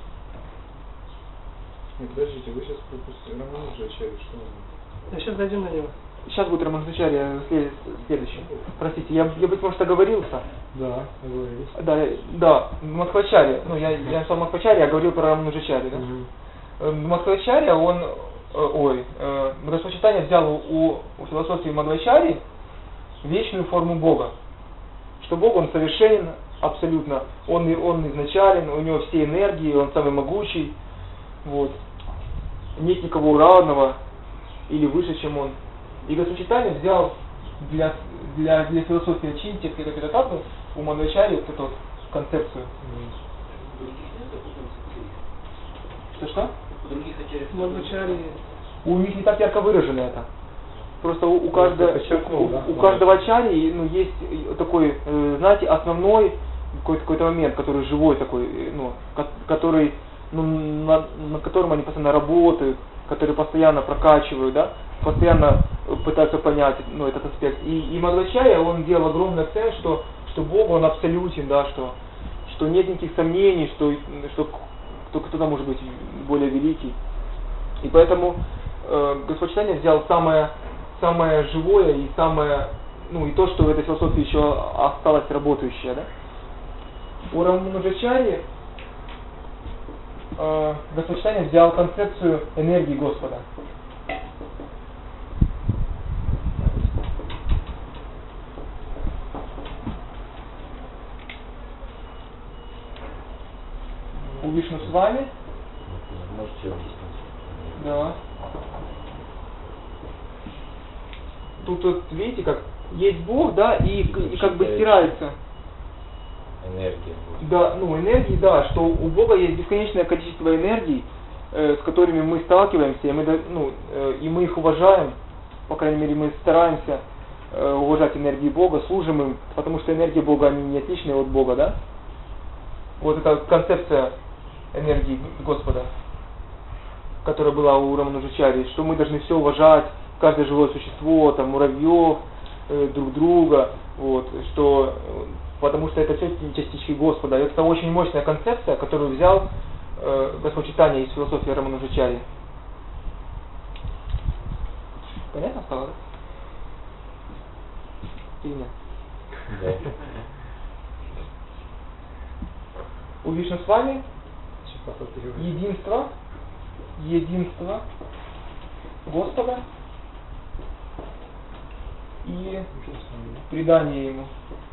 Нет, подождите, вы сейчас пропустили Рамануджачарья, что он? Да, сейчас дойдем до него. Сейчас будет Рамануджачарья следующий. Простите, я, я быть может, оговорился. Да, оговорились. Да, да, Мадхвачарья. Ну, я, я сказал Мадхвачарья, я говорил про Рамануджачарью, да? Угу. Мадхвачарья, он... Ой, э, Господь Чайтанья взял у, у философии Мадхвачарьи вечную форму Бога. Что Бог, он совершенен абсолютно. Он, он изначален, у него все энергии, он самый могучий. Вот. Нет никого равного или выше, чем он. И Господь Чайтанья взял для, для, для философии Ачинтья, Капитататвы, у Мадхвачарьи вот эту вот концепцию. Что-что? Мадхвачарьи. У них не так ярко выражено это. Просто у, у, каждого, у, да? у каждого ачарьи, ну, есть такой, э, знаете, основной какой-то, какой-то момент, который живой такой, ну, который, ну, на, на котором они постоянно работают, который постоянно прокачивают, да, постоянно пытаются понять, ну, этот аспект. И, и Мадхвачарья, он делал огромный акцент, что, что Бог, он абсолютен, да, что, что нет никаких сомнений, что, что кто-то может быть более великий. И поэтому э, Господь Чайтанья взял самое, самое живое и самое, ну и то, что в этой философии еще осталось работающее, да. У Рамануджачарьи э, Господь Чайтанья взял концепцию энергии Господа. У Вишну с вами. Можете объяснить? Да. Тут вот видите, как есть Бог, да, и, и как бы стирается. энергия. Да, ну энергии, да, что у Бога есть бесконечное количество энергий, э, с которыми мы сталкиваемся, и мы, ну, э, и мы их уважаем, по крайней мере мы стараемся э, уважать энергии Бога, служим им, потому что энергии Бога, они не отличные от Бога, да? Вот эта концепция энергии Господа, которая была у Рамануджачарьи, что мы должны все уважать, каждое живое существо, там, муравьев, э, друг друга, вот, что, потому что это все частички Господа. И это очень мощная концепция, которую взял э, Господь Чайтанья из философии Рамануджачарьи. Понятно стало, да? Или нет? Да. У Вишну с вами единство, единство Господа и предание Ему.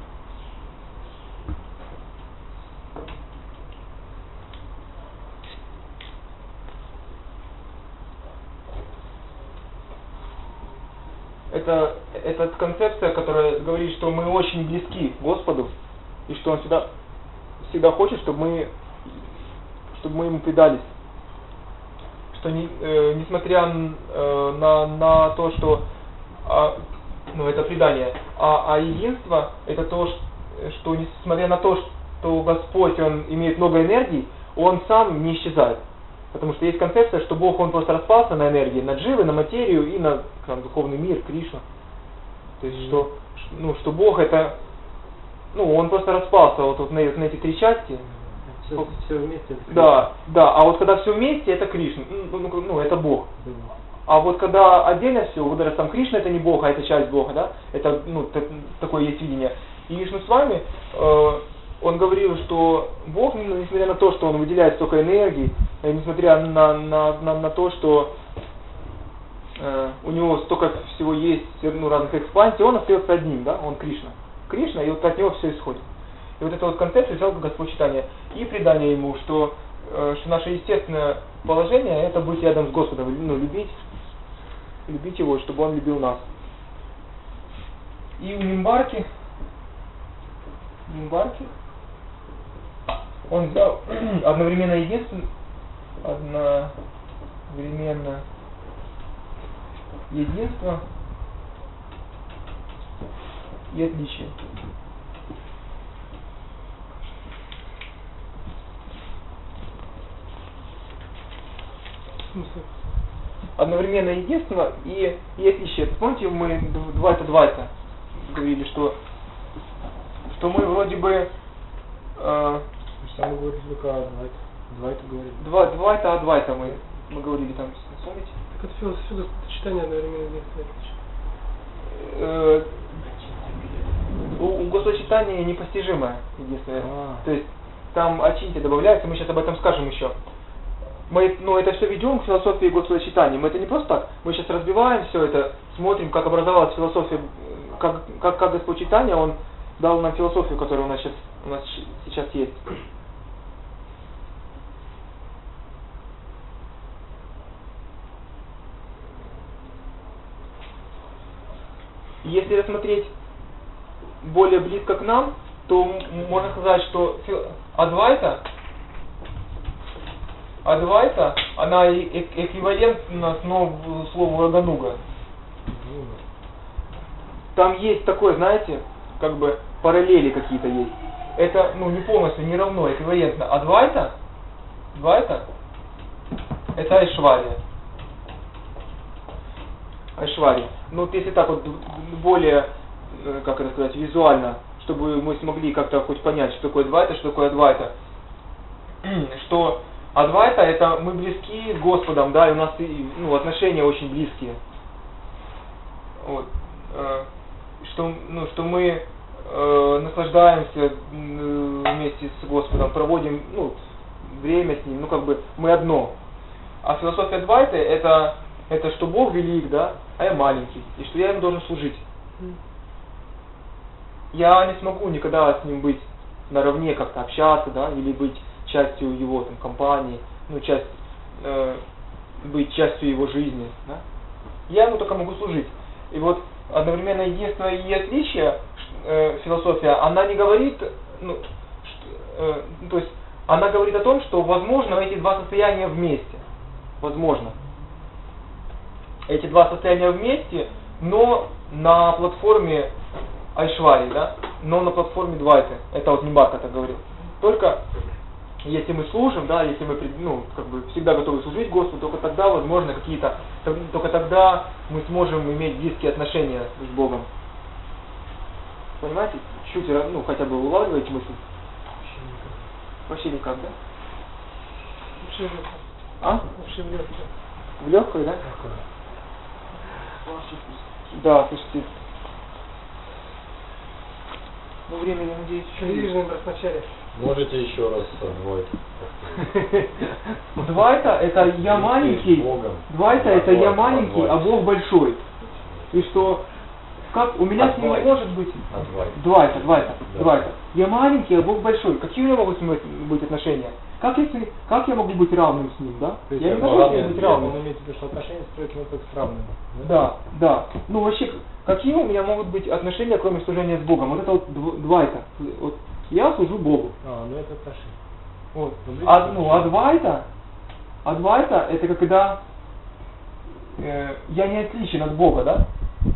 Это, это концепция, которая говорит, что мы очень близки к Господу, и что Он всегда, всегда хочет, чтобы мы, чтобы мы Ему предались. Что не, э, несмотря э, на, на то, что а, ну, это предание, а, а единство это то, что несмотря на то, что Господь, Он имеет много энергий, Он сам не исчезает. Потому что есть концепция, что Бог, Он просто распался на энергии, на дживы, на материю и на там, духовный мир, Кришну. То есть, что, ну, что Бог это, ну, Он просто распался вот, вот на, на эти три части. Все, все вместе. Да, да, а вот когда все вместе, это Кришна, ну, ну, ну это Бог. А вот когда отдельно все, вот даже сам Кришна это не Бог, а это часть Бога, да, это, ну, т- такое есть видение. И Вишну с вами, э, он говорил, что Бог, ну, несмотря на то, что Он выделяет столько энергии, э, несмотря на, на, на, на то, что э, у него столько всего есть, ну, разных экспансий, Он остается одним, да, Он Кришна. Кришна, и вот от него все исходит. И вот эта вот концепция взял Господь Чайтанья и предание Ему, что, э, что наше естественное положение это быть рядом с Господом, ну, любить, любить Его, чтобы Он любил нас. И у Нимбарки, Нимбарки, он взял одновременно единство, одновременно единство и отличие. Одновременно единство и, и отличие. Помните, мы двайта-двайта говорили, что, что мы вроде бы э, Что мы говорили только о двайта. Двайта говорили. два, двайта, адвайта мы, мы говорили там, помните? Так это все, все сочетание одновременно единства. Э, у, у Господа Чайтаньи непостижимое единство. А. То есть там ачинтия добавляется, мы сейчас об этом скажем еще. Мы, ну, это все ведем к философии Господа Чайтаньи. Мы это не просто так. Мы сейчас разбиваем все это, смотрим, как образовалась философия, как, как, как Господь Чайтанья, он дал нам философию, которая у нас сейчас, у нас сейчас есть. Если рассмотреть более близко к нам, то можно сказать, что Адвайта, Адвайта, она эквивалентна слову Рагануга. Там есть такое, знаете, как бы параллели какие-то есть. Это, ну, не полностью, не равно, эквивалентно. Адвайта, Адвайта, это Айшвария. Айшвария. Ну, вот если так вот более, как это сказать, визуально, чтобы мы смогли как-то хоть понять, что такое Адвайта, что такое Адвайта. Что Адвайта это мы близки с Господом, да, и у нас, ну, отношения очень близкие. Вот. Что, ну, что мы э, наслаждаемся вместе с Господом, проводим, ну, время с Ним, ну, как бы мы одно. А философия Адвайты это, это что Бог велик, да, а я маленький, и что я Ему должен служить. Я не смогу никогда с Ним быть наравне, как-то общаться, да, или быть частью Его там компании, ну, часть, э, быть частью Его жизни, да. Я Ему только могу служить. И вот одновременно единство и отличие, э, философия, она не говорит, ну, э, то есть она говорит о том, что возможно эти два состояния вместе. Возможно. Эти два состояния вместе, но на платформе Айшвари, да, но на платформе Двайты. Это вот Нимбарка так говорил. Только если мы служим, да, если мы, ну, как бы всегда готовы служить Господу, только тогда, возможно, какие-то, только тогда мы сможем иметь близкие отношения с Богом. Понимаете? Чуть, ну, хотя бы улавливаете мысль? Вообще никак, да? Вообще в легком. А? Вообще в легком. В легкой, да? Да, слушайте. Ну, времени, надеюсь, еще есть. Передвижный образ вначале. Можете еще раз Двайта? Двайта это я маленький, Двайта это я маленький, а Бог большой. И что, как у меня с ним не может быть... Двайта, Двайта, Двайта. Я маленький, а Бог большой. Какие у меня могут с ним быть отношения? Как, если, как я могу быть равным с ним, да? То есть Я не могу с ним быть равным. Он имеет в виду, что отношения строить надо только с равными. Да, да. Ну вообще, какие у меня могут быть отношения, кроме служения с Богом? Вот это вот дв- Двайта. Вот я служу Богу. А, ну это отношения. Вот. Ну, А, ну, Адвайта, Адвайта это когда э, я не отличен от Бога, да?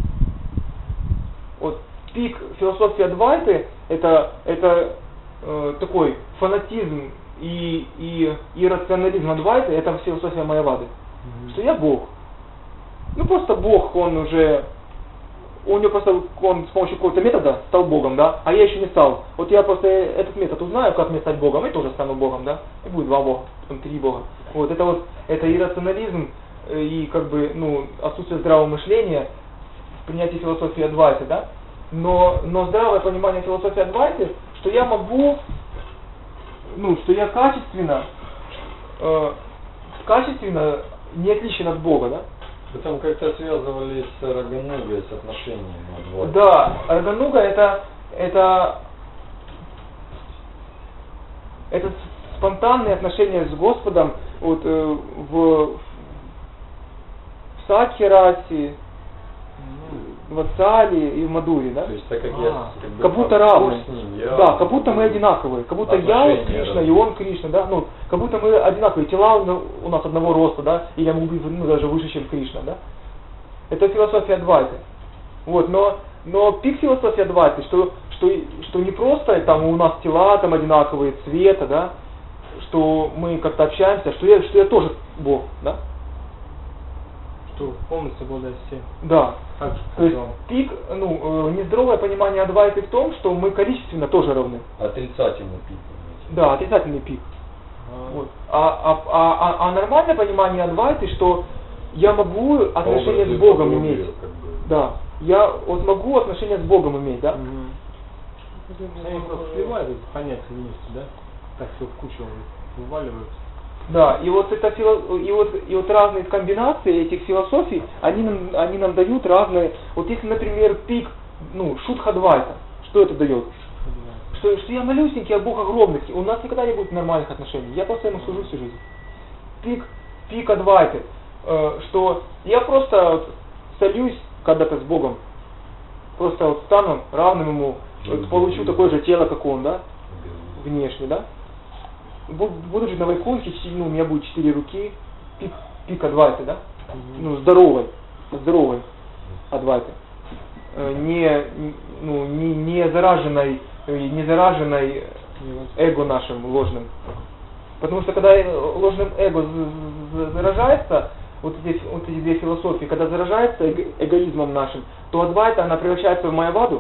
Вот пик философии Адвайты это, это э, такой фанатизм и, и, и рационализм Адвайты, это философия Майявады. Mm-hmm. Что я Бог. Ну просто Бог, он уже, у него просто, он с помощью какого-то метода стал Богом, да, а я еще не стал. Вот я просто этот метод узнаю, как мне стать Богом, и тоже стану Богом, да, и будет два Бога, потом три Бога. Вот это вот, это иррационализм и как бы, ну, отсутствие здравого мышления в принятии философии Адвайты, да. Но, но здравое понимание философии Адвайты, что я могу, ну, что я качественно, э, качественно не отличен от Бога, да. Вы там как-то связывались с Раганугой, с отношениями Адвайты. Да, Рагануга это, это, это спонтанные отношения с Господом вот, э, в, в Сакхи-расе, в Ацале и в Мадуре, да? То есть так как а, я как, бы, как будто равны. с ним, я... Да, как будто мы одинаковые. Как будто я вот Кришна, и он Кришна, да? Ну, как будто мы одинаковые. Тела у нас одного роста, да? И я могу быть, ну, даже выше, чем Кришна, да? Это философия Адвайты. Вот, но, но пик философии Адвайты, что, что, что не просто там у нас тела там одинаковые, цвета, да? Что мы как-то общаемся, что я, что я тоже Бог, да? Что полностью обладает всем. Да. Так, то есть пик, ну, э, нездоровое понимание Адвайты в том, что мы количественно тоже равны. Отрицательный пик. Да, отрицательный пик. А, Вот. А, а, а, а, а нормальное понимание Адвайты, что я могу отношения с Богом иметь. Как бы. Да. Я вот могу отношения с Богом иметь, да? угу. Они просто сливают эти понятия вместе, да? Так все в кучу вываливаются. Да, и вот это фило... и вот и вот разные комбинации этих философий, они нам они нам дают разные. Вот если, например, пик, ну, Шудха-Двайта, что это дает? Что, что я малюсенький, а Бог огромный, у нас никогда не будет нормальных отношений. Я просто ему служу всю жизнь. Пик, пик Адвайты, э, что я просто вот сольюсь когда-то с Богом, просто вот стану равным ему, вот, получу такое же тело, как он, да, внешне, да. Буду жить на Вайкунхе, ну, у меня будет четыре руки, пик, пик Адвайты, да? Mm-hmm. Ну, здоровой, здоровой Адвайты. Не, ну, не, не зараженной, не зараженной эго нашим ложным. Потому что когда ложным эго заражается, вот эти, вот эти две философии, когда заражается эго, эгоизмом нашим, то Адвайта, она превращается в Майяваду.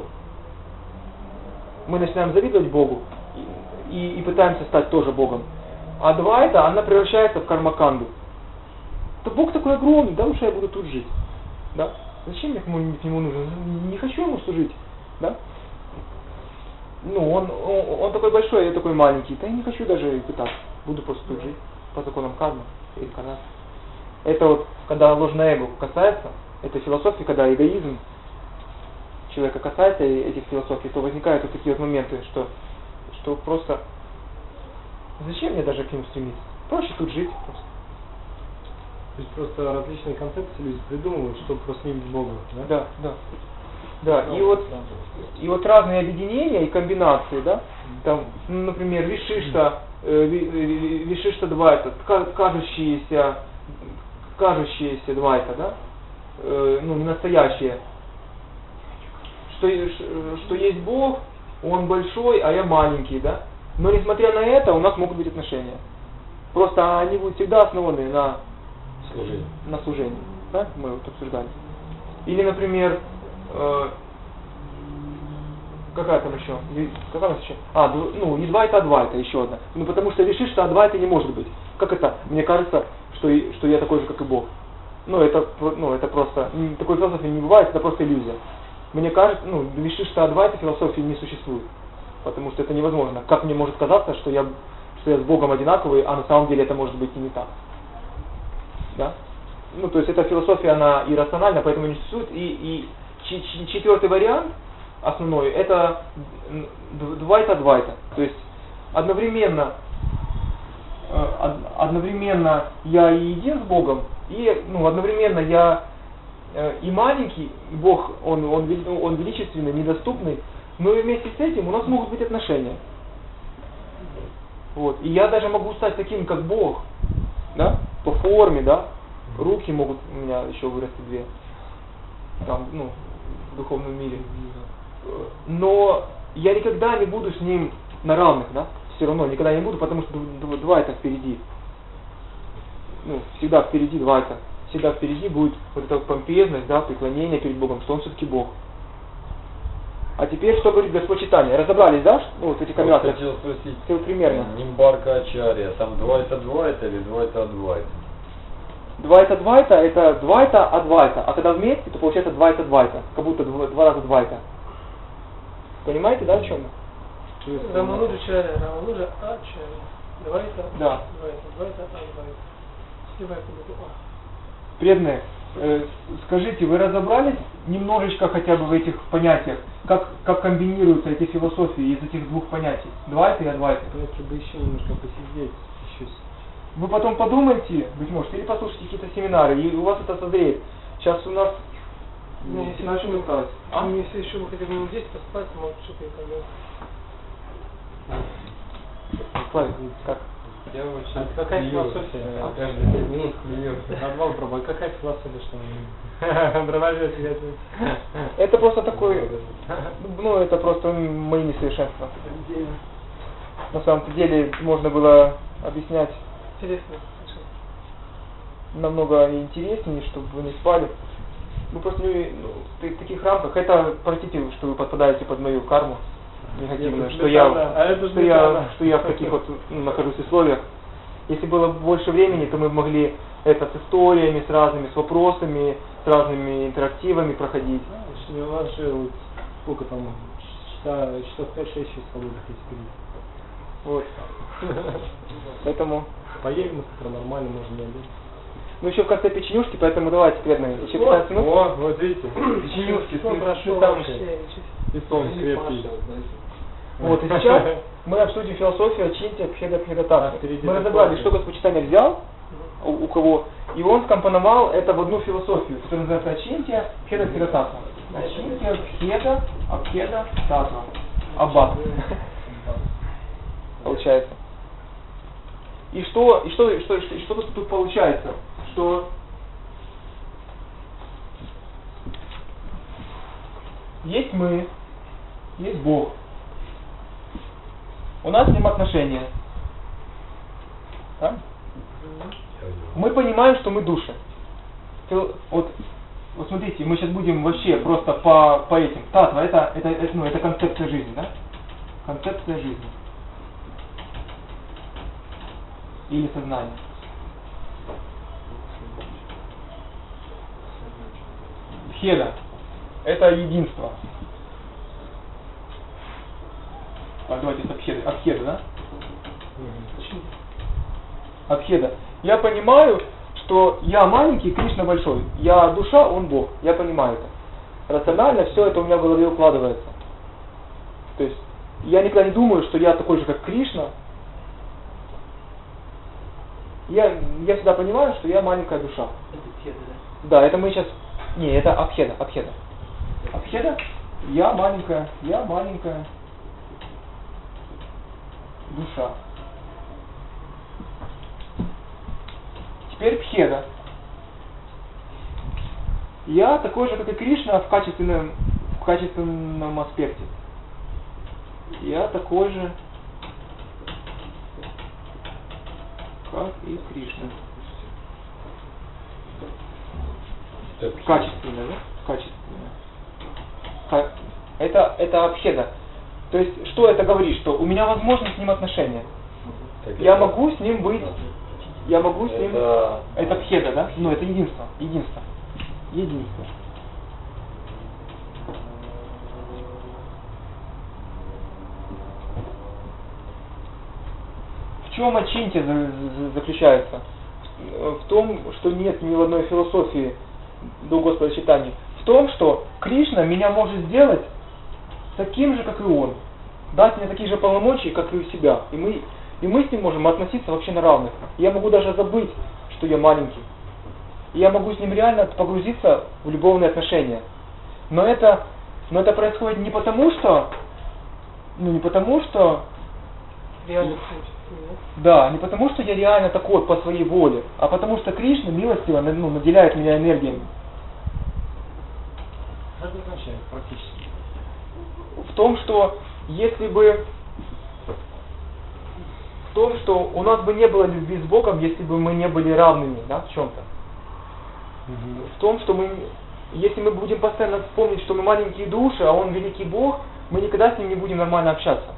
Мы начинаем завидовать Богу. И, и пытаемся стать тоже Богом. А Адвайта, она превращается в Кармаканду. То Бог такой огромный, да, лучше я буду тут жить. Да? Зачем я к нему, к нему нужен? Не хочу ему служить. Да? Ну, он, он, он такой большой, я такой маленький. Да я не хочу даже пытаться. Буду просто тут жить. По законам кармы, реинкарнации. Это вот, когда ложное эго касается, это философия, когда эгоизм человека касается этих философий, то возникают вот такие вот моменты, что что просто зачем мне даже к ним стремиться? Проще тут жить просто. То есть просто различные концепции люди придумывают, чтобы просто не быть Богом, да? Да, да. Да, и вот, и вот разные объединения и комбинации, да, там, ну, например, вишишта, э, вишишта двайта, кажущиеся, кажущиеся двайта, да, э, ну, не настоящие, что, что есть Бог, Он большой, а я маленький, да, но несмотря на это у нас могут быть отношения. Просто они будут всегда основаны на Служение. на служении, да, мы вот обсуждали. Или, например, э, какая там еще? Какая у нас еще? А, ну, не двайта, а двайта, еще одна. Ну, потому что решишь, что двайта не может быть. Как это? Мне кажется, что, и, что я такой же, как и Бог. Ну, это, ну, это просто, такой философии не бывает, это просто иллюзия. Мне кажется, ну, решишь, что двайта философии не существует. Потому что это невозможно. Как мне может казаться, что я, что я с Богом одинаковый, а на самом деле это может быть и не так. Да? Ну, то есть эта философия, она иррациональна, поэтому не существует. И, и четвертый вариант, основной, это двайта-двайта. То есть одновременно, одновременно я и един с Богом, и ну, одновременно я и маленький, Бог, он, он, он величественный, недоступный, но и вместе с этим у нас могут быть отношения. Вот. И я даже могу стать таким, как Бог, да, по форме, да, руки могут у меня еще вырасти две, там, ну, в духовном мире. Но я никогда не буду с ним на равных, да, все равно никогда не буду, потому что два это впереди. Ну, всегда впереди два это. Всегда впереди будет вот эта помпезность, да, преклонение перед Богом, что Он все-таки Бог. А теперь, что говорит Господь читания? Разобрались, да? Ну, вот эти комбинации. Я хотел спросить, все примерно. Нимбарка Ачарья, там двайта-двайта или двайта-двайта? Двайта-двайта это двайта-адвайта, а когда вместе, то получается двайта-двайта, как будто два раза двайта. Понимаете, да, о чем? Рамануджачарья, Рамануджа-ачарья. Двайта, да. двайта, двайта, адвайта. Сливай по букву А. Преданные, э, скажите, вы разобрались немножечко хотя бы в этих понятиях, как, как комбинируются эти философии из этих двух понятий, двайта и адвайта? Если бы еще немножко посидеть, еще. Вы потом подумайте, быть может, или послушайте какие-то семинары, и у вас это созреет. Сейчас у нас Ну, если начали еще, осталось. А? ну, если еще вы хотя бы минут десять поспать, может что-то и поймет. Славик, как? Я очень... А какая философия? А? Каждые пять минут клюет. Надвал пробовать. Какая философия, что мы... Дроволет, Это просто такой... Ну, это просто мои несовершенства. На самом деле, можно было объяснять Интересно. намного интереснее, чтобы вы не спали. Ну, просто не, ну, в таких рамках, это, простите, что вы подпадаете под мою карму негативную, что я, а это что, я, что я в таких вот ну, нахожусь условиях. Если было больше времени, то мы могли это с историями, с разными, с вопросами, с разными интерактивами проходить. Не у вас же вот сколько там, часа, часов пять-шесть часов свободных есть впереди. Вот. Поэтому... Поедем, это нормально, можно не обедать. Ну еще в конце печенюшки, поэтому давайте, преданные, еще пятнадцать минут. О, вот видите, печенюшки, Ну, хорошо, там вообще, и сон крепкий. Вот, и сейчас мы обсудим философию Ачинтия Пхеда Пхедатата. А, впереди Мы разобрали, такое. что Господь читания взял, у, у кого, и он скомпоновал это в одну философию, которая называется Ачинтия Пхеда Пхедатата. Ачинтия Пхеда Апхеда Татва. Аббат. Получается. И что, и что, и что, и что, и что тут получается? Что есть мы, есть Бог. У нас с ним отношения. Да? Мы понимаем, что мы души. Вот, вот смотрите, мы сейчас будем вообще просто по, по этим. Татва, это, это, это, ну, это концепция жизни, да? Концепция жизни. Или сознание. Пхеда. Это единство. А, давайте с Абхеда. Абхеда, да? Абхеда. Я понимаю, что я маленький, Кришна большой. Я душа, он Бог. Я понимаю это. Рационально все это у меня в голове укладывается. То есть я никогда не думаю, что я такой же, как Кришна. Я, я всегда понимаю, что я маленькая душа. Это пхеда, да? Да, это мы сейчас... Не, это Абхеда. Абхеда. Абхеда. Пхеда? Я маленькая, я маленькая душа. Теперь Пхеда. Я такой же, как и Кришна в качественном, в качественном аспекте. Я такой же, как и Кришна. Качественно, да? Качественно. Ка- Это, это Абхеда. То есть, что это говорит? Что у меня возможно с ним отношения. Так Я это- могу с ним быть, я могу с ним... Это- Это Бхеда, да? Ну, это единство. Единство. Единство. В чем ачинтия за- за- заключается? В том, что нет ни в одной философии до Господа Чайтаньи. В том, что Кришна меня может сделать таким же, как и он. Дать мне такие же полномочия, как и у себя. И мы, и мы с ним можем относиться вообще на равных. Я могу даже забыть, что я маленький. И я могу с ним реально погрузиться в любовные отношения. Но это, но это происходит не потому, что... Ну, не потому, что... Реально хочется, Да, не потому, что я реально такой по своей воле, а потому что Кришна милостиво, ну, наделяет меня энергиями. Что это означает практически? В том, что если бы... В том, что у нас бы не было любви с Богом, если бы мы не были равными, да, в чем-то. В том, что мы... Если мы будем постоянно вспомнить, что мы маленькие души, а Он великий Бог, мы никогда с Ним не будем нормально общаться.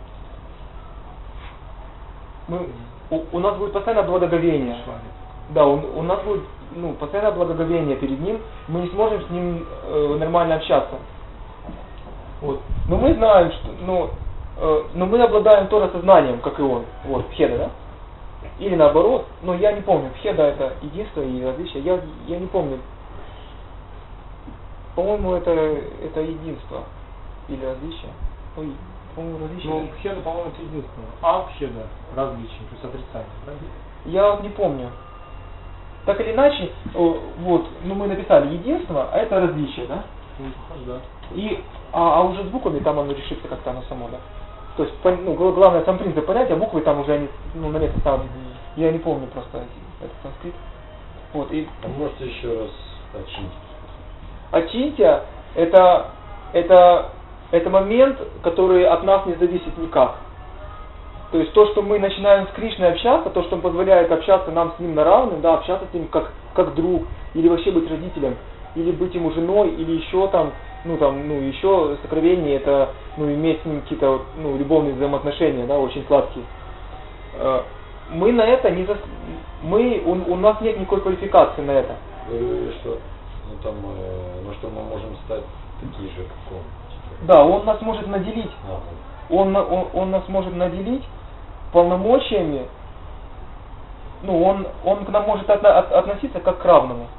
Мы, у, у нас будет постоянно благоговение. Да, у, у нас будет ну, постоянно благоговение перед Ним, мы не сможем с Ним э, нормально общаться. Вот. Но мы знаем, что, ну, э, но мы обладаем тоже сознанием, как и Он. Вот, Пхеда, да? Или наоборот, но я не помню, Пхеда это единство и различие, я, я не помню. По-моему, это, это единство или различие. Ой, по-моему, различие. Ну, Пхеда, по-моему, это единственное. А Пхеда различие, то есть отрицание, правильно? Я вот не помню. Так или иначе, о, вот, ну мы написали единство, а это различие, да? Ну, похоже, да. И, а, а уже с буквами там оно решится как-то оно само, да? То есть, пон- ну, гла- главное сам принцип понять, а буквы там уже они, ну, на место ставят. Я не помню просто этот санскрит. Вот, и А можете еще раз очинить? ачинтия это, это, это момент, который от нас не зависит никак. То есть то, что мы начинаем с Кришной общаться, то, что позволяет общаться нам с ним на равных, да, общаться с ним как, как друг, или вообще быть родителем, или быть ему женой, или еще там, ну там, ну еще сокровеннее, это, ну, иметь с ним какие-то, ну, любовные взаимоотношения, да, очень сладкие. Мы на это не зас... мы, у, у нас нет никакой квалификации на это. Вы говорили, что, ну, там, э, ну, что мы можем стать такие же, как он. Да, он нас может наделить. А, Он, он, он нас может наделить полномочиями, ну, он, он к нам может от, от, относиться как к равному.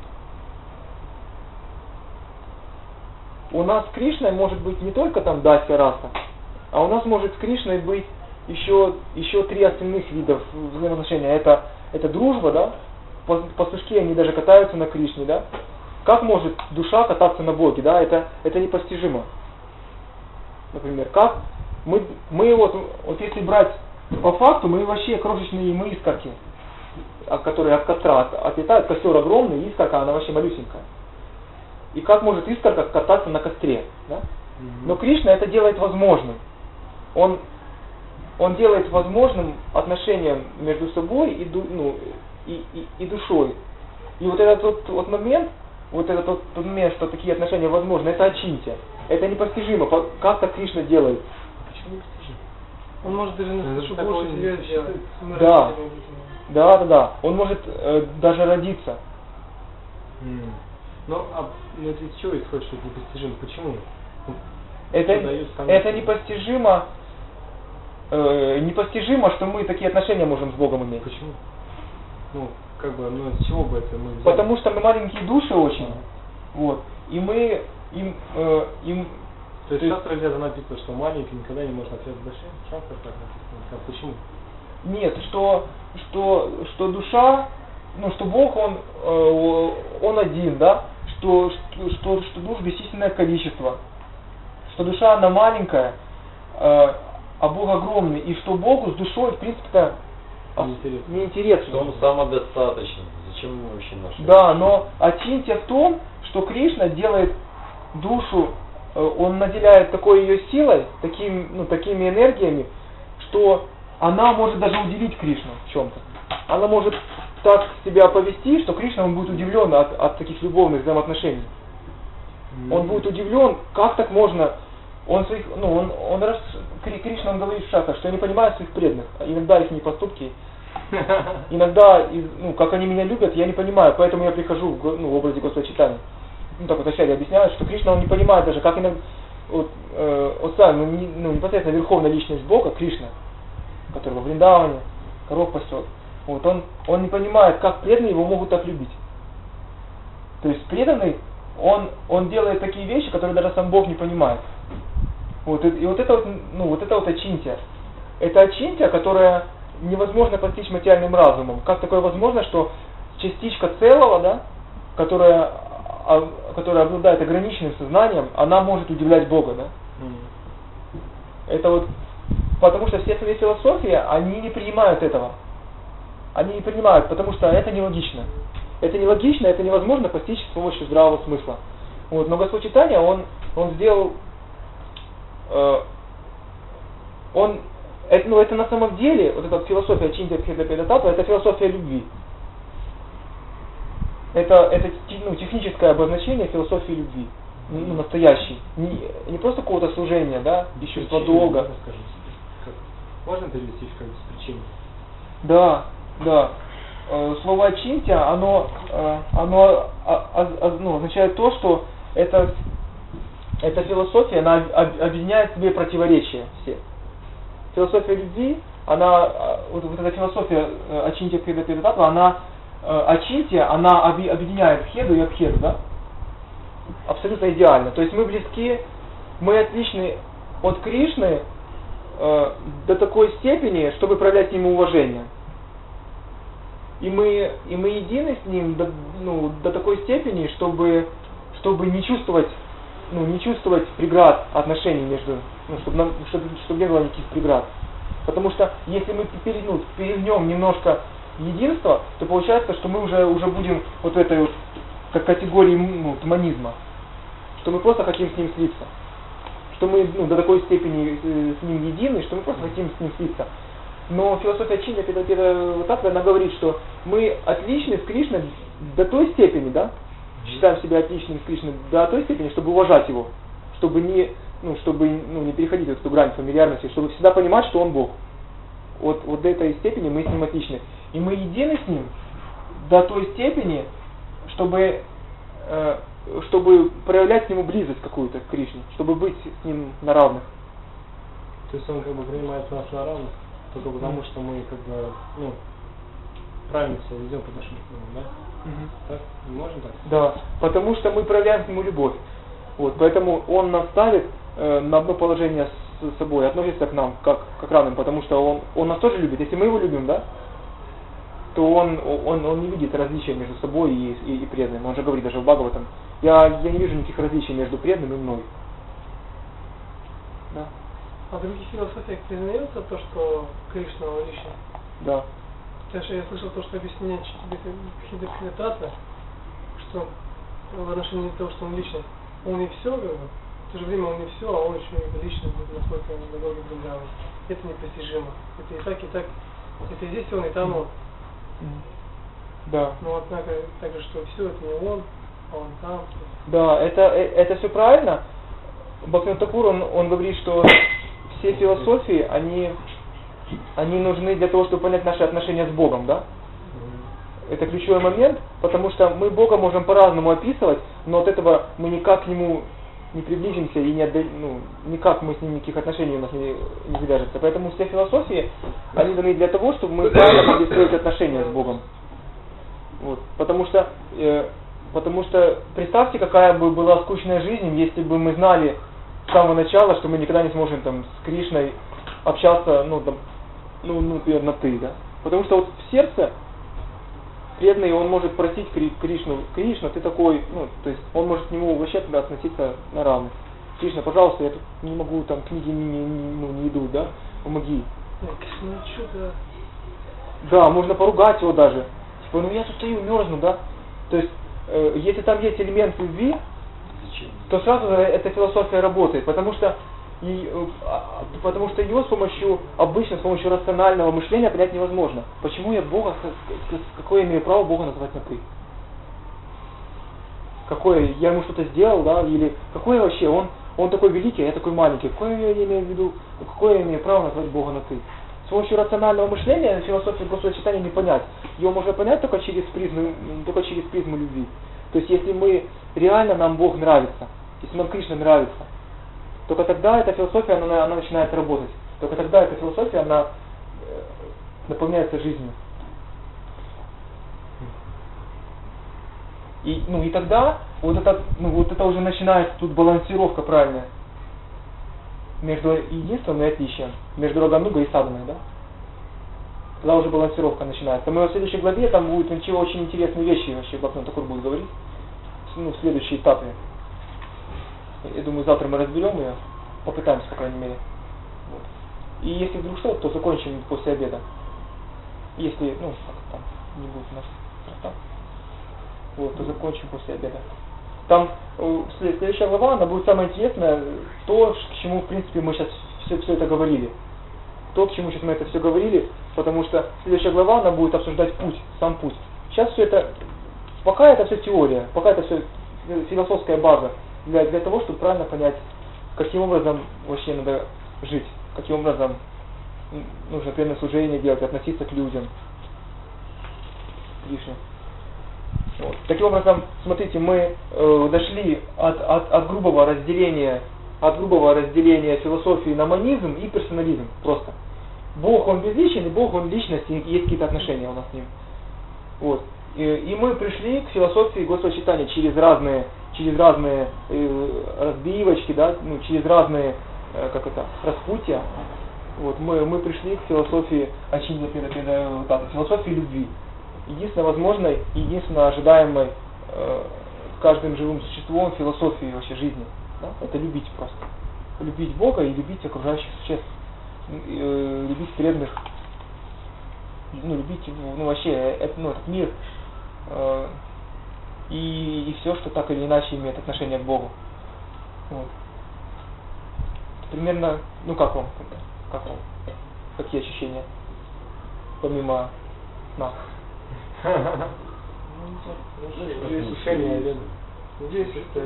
У нас с Кришной может быть не только там Дася раса, а у нас может с Кришной быть еще, еще три остальных видов взаимоотношения. Это, это дружба, да? Пастушки, они даже катаются на Кришне, да? Как может душа кататься на Боге, да? Это, это непостижимо. Например, как мы, мы вот, вот если брать по факту, мы вообще крошечные мы искорки, которые от костра от, отлетают, костер огромный, искорка, она вообще малюсенькая. И как может искорка кататься на костре, да? Mm-hmm. Но Кришна это делает возможным. Он, он делает возможным отношения между собой и, ну, и, и, и душой. И вот этот вот, вот момент, вот этот вот момент, что такие отношения возможны, это ачинтия. Это непостижимо, как так Кришна делает. Почему непостижимо? Он может даже на Это сушу такое больше не сделать, считается. чем мы Да. родители будем. Да, да, да. Он может э, даже родиться. Mm. Ну, а ну, это из чего исходит, что это непостижимо? Почему? Ну, Это, что дает становится? это непостижимо, э, непостижимо, что мы такие отношения можем с Богом иметь. Почему? Ну, как бы, ну, из чего бы это мы взяли? Потому что мы маленькие души очень. Вот. И мы им, э, им То есть то в есть- шастре где-то написано, что маленький никогда не может ответить большим? В шастрах так написано. А почему? нет, что, что, что душа, ну что Бог, он, э, он один, да, что, что, что, что душ бесчисленное количество, что душа она маленькая, э, а Бог огромный, и что Богу с душой, в принципе-то, Неинтересно. неинтересно. Что он самодостаточен. Зачем ему вообще наши? Да, но очиньте в том, что Кришна делает душу, э, он наделяет такой ее силой, таким, ну, такими энергиями, что она может даже удивить Кришну в чем-то. Она может так себя повести, что Кришна он будет удивлен от, от таких любовных взаимоотношений. Mm-hmm. Он будет удивлен, как так можно. Он своих, ну, он, он раз, Кришна он говорит в шастрах, что я не понимаю своих преданных, иногда их не поступки, иногда, ну, как они меня любят, я не понимаю, поэтому я прихожу в, ну, в образе Господа Чайтаньи. Ну, так вот, Ачарья объясняет, что Кришна он не понимает даже, как иногда, вот, э, вот сам, ну, не, ну, непосредственно верховная личность Бога, Кришна, который во Вриндаване, коров пасет, вот, он, он не понимает, как преданные его могут так любить. То есть преданный, он, он делает такие вещи, которые даже сам Бог не понимает. Вот, и, и вот это вот, ну, вот это вот ачинтия. Это ачинтия, которая невозможно постичь материальным разумом. Как такое возможно, что частичка целого, да, которая, а, которая обладает ограниченным сознанием, она может удивлять Бога, да? Mm. Это вот, потому что все свои философии, они не принимают этого. Они не принимают, потому что это нелогично. Это нелогично, это невозможно постичь с помощью здравого смысла. Вот, но Господь Чайтанья, он, он сделал он, это, ну, это на самом деле, вот эта философия Ачинтия Бхеда Татва, это философия любви. Это, это ну, техническое обозначение философии любви, ну, настоящей. Не, не просто какого-то служения, да, из чувства долга. Можно перевести в какое-то причину? Да, да. Слово Ачинтия, оно, оно ну, означает то, что это Эта философия, она объединяет в себе противоречия все. Философия любви, она, вот, вот эта философия Ачинтия Бхеда Татва, она, Ачинтия, она объединяет Бхеду и Абхеду, да? Абсолютно идеально. То есть мы близки, мы отличны от Кришны э, до такой степени, чтобы проявлять к нему уважение. И мы, и мы едины с ним до, ну, до такой степени, чтобы, чтобы не чувствовать ну, не чувствовать преград отношений между, ну, чтобы, нам, чтобы, чтобы не было никаких преград. Потому что если мы ну, перегнем немножко единство, то получается, что мы уже, уже будем вот в этой вот как категории ну, тманизма. Что мы просто хотим с ним слиться. Что мы ну, до такой степени э, с ним едины, что мы просто хотим с ним слиться. Но философия Ачинтия Бхеда Татва, она говорит, что мы отличны с Кришной до той степени, да, считаем себя отличным с Кришной до той степени, чтобы уважать его, чтобы не, ну, чтобы, ну, не переходить вот эту грань фамильярности, чтобы всегда понимать, что он Бог. Вот, вот до этой степени мы с ним отличны. И мы едины с ним до той степени, чтобы, э, чтобы проявлять к нему близость какую-то к Кришне, чтобы быть с ним на равных. То есть он как бы принимает нас на равных, только потому, что мы как бы, ну, правильно себя ведем по отношению к нему, да? Угу. Так? Можно так? Да, потому что мы проявляем к нему любовь. Вот, поэтому он нас ставит э, на одно положение с собой, относится к нам как, как равным, потому что он, он нас тоже любит. Если мы его любим, да, то он, он, он не видит различия между собой и, и, и преданным. Он же говорит даже в Бхагаватам, я, я не вижу никаких различий между преданным и мной. Да. А в других философиях признается то, что Кришна он личный? Да. Потому что я слышал то, что объясняет Бхеда Татва, что в отношении того, что он личный, он и все, как бы, в то же время он не все, а он еще и личный, насколько на долгий Вриндаван. Это непостижимо. Это и так, и так. Это и здесь он, и там он. Да. Но однако, так же, что все это не он, а он там. Да, это, это все правильно. Бхактивинода Тхакур, он, он говорит, что все философии, они, они нужны для того, чтобы понять наши отношения с Богом, да? Это ключевой момент, потому что мы Бога можем по-разному описывать, но от этого мы никак к Нему не приблизимся и не отда... ну, никак мы с Ним никаких отношений у нас не, не завяжется. Поэтому все философии, они даны для того, чтобы мы правильно могли строить отношения с Богом. Вот. Потому что, э, потому что представьте, какая бы была скучная жизнь, если бы мы знали с самого начала, что мы никогда не сможем там с Кришной общаться, ну, там, ну, ну, например, на ты, да? Потому что вот в сердце, преданный, он может просить Кри- Кришну, Кришна, ты такой, ну, то есть он может к нему вообще тогда относиться на равных. Кришна, пожалуйста, я тут не могу, там книги не, не, не, ну, не идут, да, помоги. Ну что-то... Да, можно поругать его даже. Типа, ну я тут стою, мерзну, да. То есть, э, если там есть элемент любви, то сразу же эта философия работает, потому что и, э, потому что ее с помощью, обычно с помощью рационального мышления понять невозможно. Почему я Бога, какое я имею право Бога называть на ты? Какое, я ему что-то сделал, да, или какое вообще, он, он такой великий, а я такой маленький, какое я имею в виду, какое я имею право назвать Бога на ты? С помощью рационального мышления философию Господа не понять. Ее можно понять только через призму, только через призму любви. То есть если мы реально, нам Бог нравится, если нам Кришна нравится, только тогда эта философия она, она начинает работать. Только тогда эта философия она э, наполняется жизнью. И, ну, и тогда вот это, ну, вот это уже начинается тут балансировка правильная между единством и отличием, между Раганугой и Саданой, да? Тогда уже балансировка начинается. Мы в следующей главе там будут ничего очень интересные вещи вообще Бхактивинода Тхакур будет говорить. Ну, в следующие этапы. Я думаю, завтра мы разберем ее, попытаемся, по крайней мере. Вот. И если вдруг что, то закончим после обеда. Если, ну, как там не будет у нас проста. Вот, то закончим после обеда. Там следующая глава, она будет самое интересное, то, к чему, в принципе, мы сейчас все, все это говорили. То, к чему сейчас мы это все говорили, потому что следующая глава, она будет обсуждать путь, сам путь. Сейчас все это, пока это все теория, пока это все философская база, для, для того, чтобы правильно понять, каким образом вообще надо жить, каким образом нужно преданное служение делать, относиться к людям, к Кришне. Вот. Таким образом, смотрите, мы э, дошли от, от, от грубого разделения, от грубого разделения философии на монизм и персонализм. Просто. Бог он безличен, и Бог он личность, и есть какие-то отношения у нас с ним. Вот. И, и мы пришли к философии Господа Чайтаньи через разные, через разные э, разбивочки, да, ну, через разные, э, как это, распутья. Вот. Мы, мы пришли к философии Ачинья Педа, философии любви. Единственно возможной, единственно ожидаемой э, каждым живым существом философии вообще жизни. Да? Это любить просто. Любить Бога и любить окружающих существ. Э, любить преданных. Ну, любить ну, вообще это, ну, этот мир. Э, и, и все, что так или иначе имеет отношение к Богу. Вот. Примерно, ну как вам? Как вам? Какие ощущения? Помимо нас. Здесь решение, я веду. Здесь это...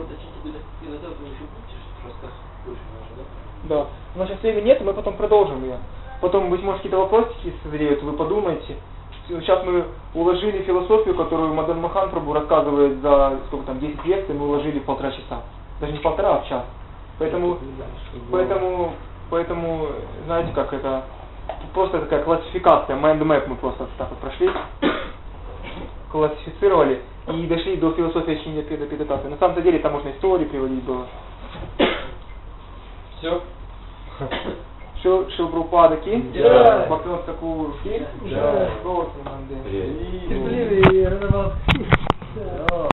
Да. У нас сейчас времени нет, мы потом продолжим ее. Потом, быть может, какие-то вопросики созреют, вы подумаете. Сейчас мы уложили философию, которую Мадан Мохан Прабху рассказывает за, сколько там, десять лекций, мы уложили в полтора часа. Даже не в полтора, а в час. Поэтому, поэтому, поэтому, знаете, как это... Просто такая классификация, mind map мы просто так вот прошли, классифицировали и дошли до философии Ачинья Педа Педататы. На самом деле там можно истории приводить было. Все. Шил Прабхупада Ки, Бхактивинода Тхакур Ки, Да. Госваманде. Терпеливый и рановат.